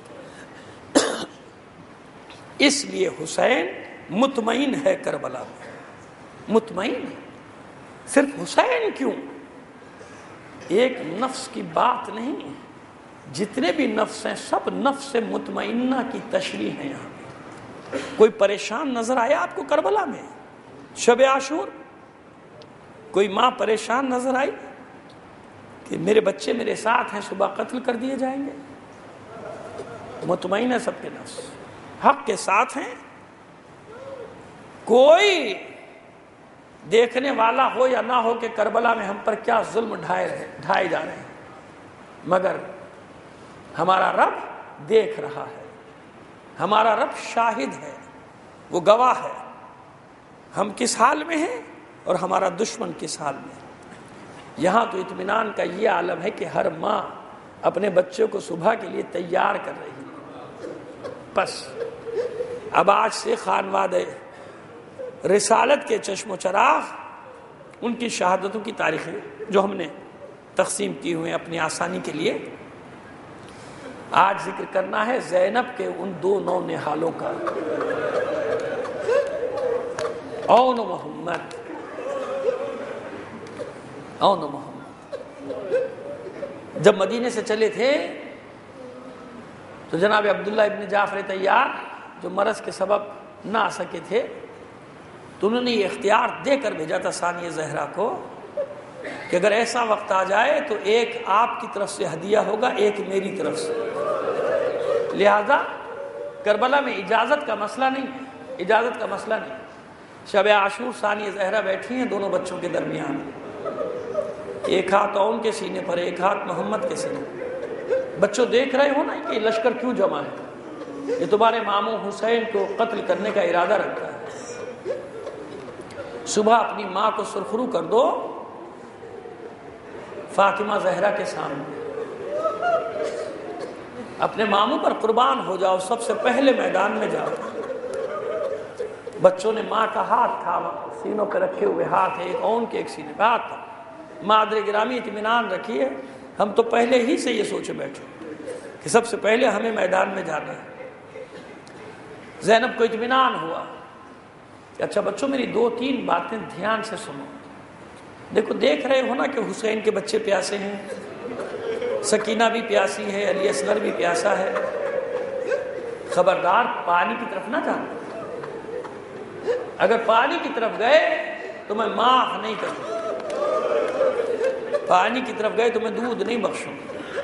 اس لیے حسین مطمئن ہے کربلا میں. مطمئن ہے. صرف حسین کیوں؟ ایک نفس کی بات نہیں ہے. جتنے بھی نفس ہیں سب نفس مطمئنہ کی تشریح ہے. یہاں کوئی پریشان نظر آیا آپ کو کربلا میں؟ شب عاشور کوئی ماں پریشان نظر آئی کہ میرے بچے میرے ساتھ ہیں، صبح قتل کر دیے جائیں گے؟ مطمئن ہے سب کے نفس، حق کے ساتھ ہیں. کوئی دیکھنے والا ہو یا نہ ہو کہ کربلا میں ہم پر کیا ظلم ڈھائے رہے ڈھائے جا رہے ہیں، مگر ہمارا رب دیکھ رہا ہے، ہمارا رب شاہد ہے، وہ گواہ ہے ہم کس حال میں ہیں اور ہمارا دشمن کس حال میں ہے. یہاں تو اطمینان کا یہ عالم ہے کہ ہر ماں اپنے بچوں کو صبح کے لیے تیار کر رہی ہے. بس اب آج سے خانواد رسالت کے چشم و چراغ، ان کی شہادتوں کی تاریخیں جو ہم نے تقسیم کی ہوئے اپنی آسانی کے لیے، آج ذکر کرنا ہے زینب کے ان دو نو نہالوں کا. اون محمد، اون محمد جب مدینے سے چلے تھے تو جناب عبداللہ ابن جعفر طیار جو مرض کے سبب نہ آ سکے تھے، تو انہوں نے یہ اختیار دے کر بھیجا تھا ثانیہ زہرا کو کہ اگر ایسا وقت آ جائے تو ایک آپ کی طرف سے ہدیہ ہوگا، ایک میری طرف سے. لہذا کربلا میں اجازت کا مسئلہ نہیں ہے، اجازت کا مسئلہ نہیں. شب عاشور ثانیہ زہرا بیٹھی ہیں دونوں بچوں کے درمیان، ایک ہاتھ اون کے سینے پر، ایک ہاتھ محمد کے سینے پر. بچوں دیکھ رہے ہو نا کہ لشکر کیوں جمع ہے، یہ تمہارے ماموں حسین کو قتل کرنے کا ارادہ رکھتا ہے. صبح اپنی ماں کو سرخرو کر دو فاطمہ زہرا کے سامنے، اپنے ماموں پر قربان ہو جاؤ، سب سے پہلے میدان میں جاؤ. بچوں نے ماں کا ہاتھ تھاما، سینوں پہ رکھے ہوئے ہاتھ ہے، ایک اون کے ایک سینے پہ ہاتھ تھا. مادر گرامی اطمینان رکھیے، ہم تو پہلے ہی سے یہ سوچے بیٹھے کہ سب سے پہلے ہمیں میدان میں جانا ہے. زینب کو اطمینان ہوا کہ اچھا بچوں میری دو تین باتیں دھیان سے سنو. دیکھو دیکھ رہے ہو نا کہ حسین کے بچے پیاسے ہیں، سکینہ بھی پیاسی ہے، علی اصغر بھی پیاسا ہے. خبردار پانی کی طرف نہ جانا، اگر پانی کی طرف گئے تو میں معاف نہیں کروں، پانی کی طرف گئے تو میں دودھ نہیں بخشوں.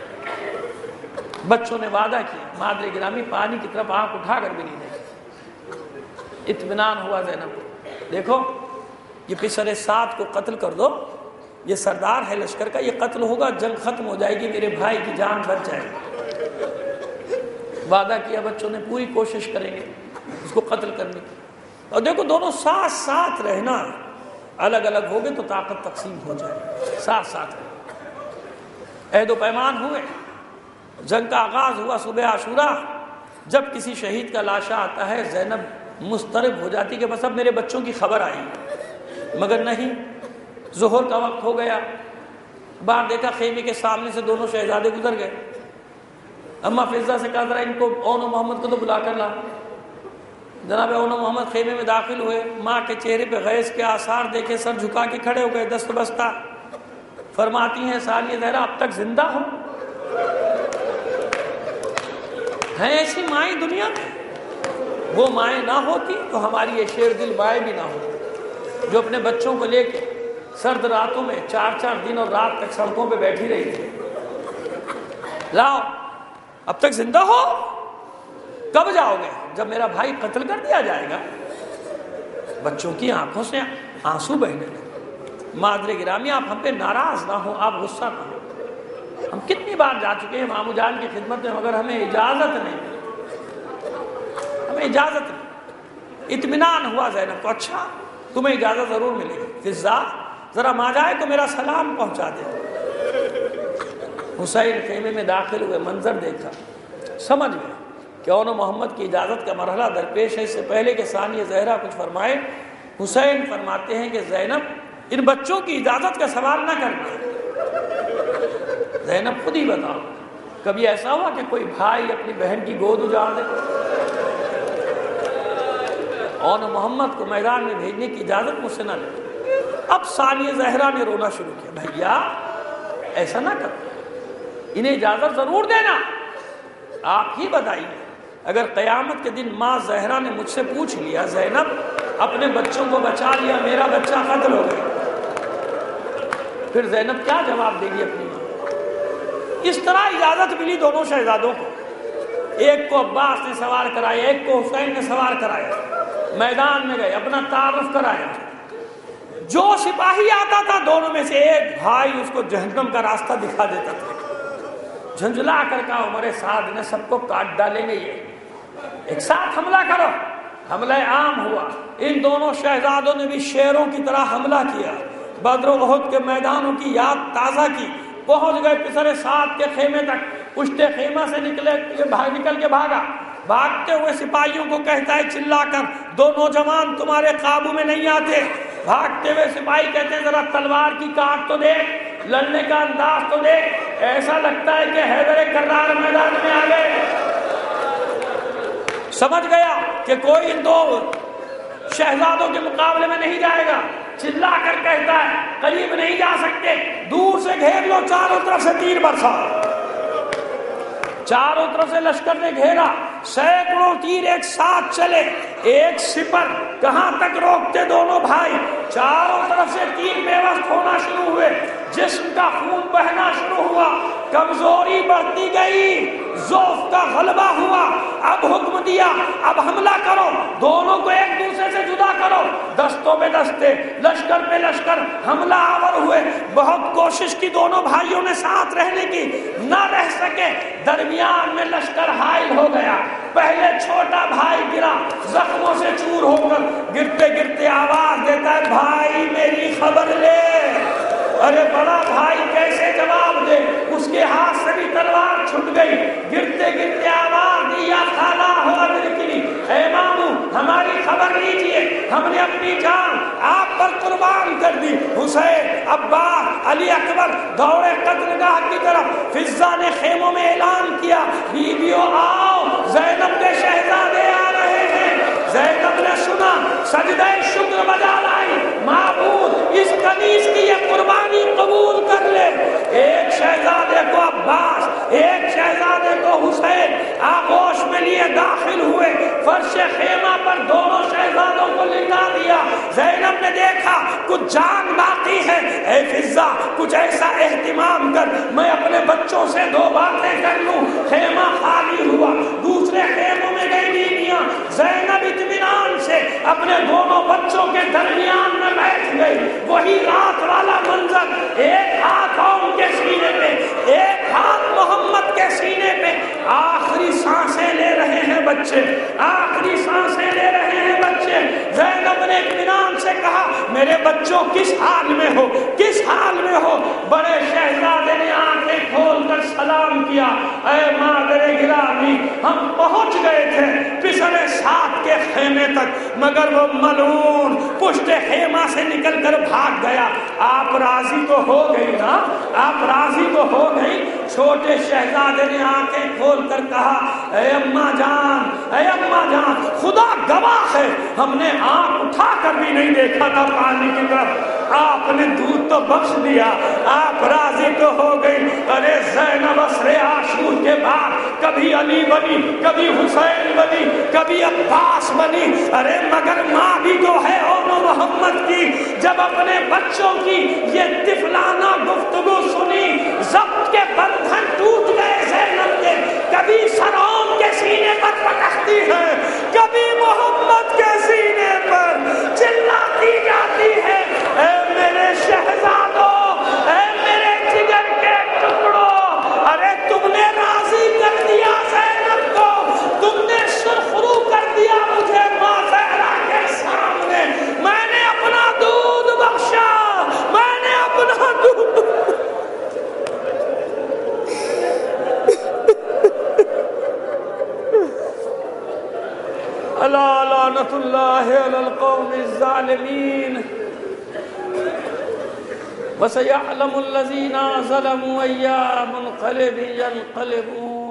بچوں نے وعدہ کیا، مادر گرامی پانی کی طرف آنکھ اٹھا کر بھی نہیں دیکھی. اطمینان ہوا زینب کو. دیکھو یہ پسر سعد کو قتل کر دو، یہ سردار ہے لشکر کا، یہ قتل ہوگا، جنگ ختم ہو جائے گی، میرے بھائی کی جان بچ جائے گی. وعدہ کیا بچوں نے پوری کوشش کریں گے اس کو قتل کرنے کی. اور دیکھو دونوں ساتھ ساتھ رہنا، الگ الگ ہو گئے تو طاقت تقسیم ہو جائے، ساتھ ساتھ رہنا. عہد و پیمان ہوئے، جنگ کا آغاز ہوا صبح عاشورہ. جب کسی شہید کا لاشا آتا ہے زینب مضطرب ہو جاتی کہ بس اب میرے بچوں کی خبر آئی، مگر نہیں. ظہر کا وقت ہو گیا، باہر دیکھا خیمے کے سامنے سے دونوں شہزادے گزر گئے. اما فضہ سے کہا ذرا ان کو اون و محمد کو تو بلا کر لا. جناب اون و محمد خیمے میں داخل ہوئے، ماں کے چہرے پہ غیظ کے آثار دیکھے، سر جھکا کے کھڑے ہو گئے دست بستہ. فرماتی ہیں ثانیہ زہرا اب تک زندہ ہو؟ ہیں ایسی مائیں دنیا میں؟ وہ مائیں نہ ہوتی تو ہماری یہ شیر دل مائیں بھی نہ ہوتی جو اپنے بچوں کو لے کے سرد راتوں میں چار چار دن اور رات تک سڑکوں پہ بیٹھی رہی تھی. لاؤ اب تک زندہ ہو؟ کب جاؤ گے؟ جب میرا بھائی قتل کر دیا جائے گا. بچوں کی آنکھوں سے آنسو بہنے لگے. مادر گرامی آپ ہم پہ ناراض نہ ہو، آپ غصہ نہ ہو. ہم کتنی بار جا چکے ہیں ماموں جان کی خدمت میں، مگر ہمیں اجازت نہیں ملی، ہمیں اجازت نہیں. اطمینان ہوا زینب کو، اچھا تمہیں اجازت ضرور ملے گی. فضہ ذرا ماں جائے تو میرا سلام پہنچا دے. حسین خیمے میں داخل ہوئے، منظر دیکھا، سمجھ گئے کہ اون و محمد کی اجازت کا مرحلہ درپیش ہے. اس سے پہلے کہ ثانیہ زہرا کچھ فرمائے، حسین فرماتے ہیں کہ زینب ان بچوں کی اجازت کا سوال نہ کرنا. زینب خود ہی بتاؤ کبھی ایسا ہوا کہ کوئی بھائی اپنی بہن کی گود اجاڑ دے؟ اون و محمد کو میدان میں بھیجنے کی اجازت مجھ سے نہ لے. اب ثانیہ زہرا نے رونا شروع کیا، بھیا ایسا نہ کرو، انہیں اجازت ضرور دینا. آپ ہی بتائیے اگر قیامت کے دن ماں زہرا نے مجھ سے پوچھ لیا زینب اپنے بچوں کو بچا لیا، میرا بچہ قتل ہو گیا، پھر زینب کیا جواب دے گی اپنی ماں؟ اس طرح اجازت ملی دونوں شہزادوں کو. ایک کو عباس نے سوار کرایا، ایک کو حسین نے سوار کرایا، میدان میں گئے، اپنا تعارف کرایا۔ جو سپاہی آتا تھا دونوں میں سے ایک بھائی اس کو جہنم کا راستہ دکھا دیتا تھا۔ جھنجھلا کر کہا عمر سعد نے سب کو کاٹ ڈالیں گے، یہ ایک ساتھ حملہ کرو۔ حملہ عام ہوا، ان دونوں شہزادوں نے بھی شیروں کی طرح حملہ کیا، بدر و احد کے میدانوں کی یاد تازہ کی، پہنچ گئے پسر سعد کے خیمے تک۔ پشتے خیمہ سے نکلے نکل کے بھاگا، بھاگتے ہوئے سپاہیوں کو کہتا ہے چلا کر، دو نوجوان تمہارے قابو میں نہیں آتے۔ بھاگتے ہوئے سپاہی کہتے ہیں ذرا تلوار کی کاٹ تو دیکھ، لڑنے کا انداز تو دیکھ، ایسا لگتا ہے کہ حیدر کرار میدان میں آ گئے۔ سمجھ گیا کہ کوئی ان دو شہزادوں کے مقابلے میں نہیں جائے گا، چلا کر کہتا ہے قریب نہیں جا سکتے، دور سے گھیر لو، چاروں طرف سے تیر برسا۔ چاروں طرف سے لشکر نے گھیرا، سینکڑوں تیر ایک ساتھ چلے، ایک سپر، کہاں تک روکتے دونوں بھائی؟ چاروں طرف سے تیر بے وقت ہونا شروع ہوئے، جسم کا خون بہنا شروع ہوا، کمزوری بڑھتی گئی، ضعف کا غلبہ ہوا۔ اب حکم دیا اب حملہ کرو، دونوں کو ایک دوسرے سے جدا کرو۔ دستوں پہ دستے، لشکر پہ لشکر، حملہ آور ہوئے۔ بہت کوشش کی دونوں بھائیوں نے ساتھ رہنے کی، نہ رہ سکے۔ درمیان میں لشکر حائل ہو گیا، پہلے چھوٹا بھائی گرا، زخموں سے چور ہو کر گرتے گرتے آواز دیتا ہے بھائی میری خبر لے۔ ارے بڑا بھائی کیسے جواب دے، اس کے ہاتھ سے بھی تلوار چھٹ گئی، گرتے گرتے آواز دی یا خالہ ہو ادرکنی، اے مامو ہماری خبر لیجئے، ہم نے اپنی جان آپ پر قربان کر دی۔ حسین، عباس، علی اکبر دوڑے قتلگاہ کی طرف۔ فضہ نے خیموں میں اعلان کیا بیویوں آؤ، زینب کے شہزادے آ رہے ہیں۔ زینب نے سنا، سجدہ شکر بجا لائی، معبود اس کنیز کی یہ قربانی قبول کر لے۔ ایک شہزادے کو عباس، ایک شہزادے کو حسین آغوش میں لیے داخل ہوئے، فرش خیمہ پر دونوں شہزادوں کو لٹا دیا۔ زینب نے دیکھا کچھ جان باقی ہے، اے فضہ کچھ ایسا اہتمام کر میں اپنے بچوں سے دو باتیں کر لوں۔ خیمہ خالی ہوا، دوسرے خیموں میں گئی بیویاں۔ زینب اطمینان سے اپنے دونوں بچوں کے درمیان میں بیٹھ گئی۔ وہی رات والا منظر، ایک ہاتھ قوم کے سینے پہ، ایک ہاتھ محمد کے سینے پہ۔ آخری سانسیں لے رہے ہیں بچے، آخری سانسیں لے رہے ہیں بچے۔ زینب نے اطمینان سے کہا میرے بچوں کس حال میں ہو، کس حال میں ہو؟ بڑے شہزادے نے آنکھیں کھول کر سلام کیا، اے مادر گرامی ہم پہنچ گئے تھے پسر سعد کے خیمے تک، مگر وہ ملعون پشت خیمہ سے نکل کر بھاگ گیا۔ آپ راضی تو ہو گئی نا، آپ راضی تو ہو گئی؟ چھوٹے شہزادے نے آنکھیں کھول کر کہا اے اماں جان، اے اماں جان خدا گواہ ہے ہم نے آنکھ اٹھا کر بھی نہیں دیکھا تھا پانی کی طرف، آپ نے دودھ تو بخش دیا، آپ راضی تو ہو گئی۔ ارے زینب عصر عاشور کے بعد کبھی علی بنی، کبھی حسین بنی، کبھی عباس بنی، ارے مگر ماں بھی تو ہے اون محمد کی۔ جب اپنے بچوں کی یہ طفلانہ گفتگو سنی، ضبط کے بندھن ٹوٹ گئے زینب کے۔ کبھی سرون کے سینے پر پٹکتی ہے، کبھی محمد کے سینے پر چلاتی جاتی ہے اے میرے شہزادوں، اے میرے جگر کے ٹکڑوں، ارے تم نے راضی کر دیا زینب کو، تم نے سرخرو کر دیا مجھے ماں زہرا کے سامنے۔ میں نے اپنا دودھ بخشا، میں نے اپنا دودھ الا لعنت اللہ علی القوم الظالمین وسيعلم الذين ظلموا أي منقلب ينقلبون۔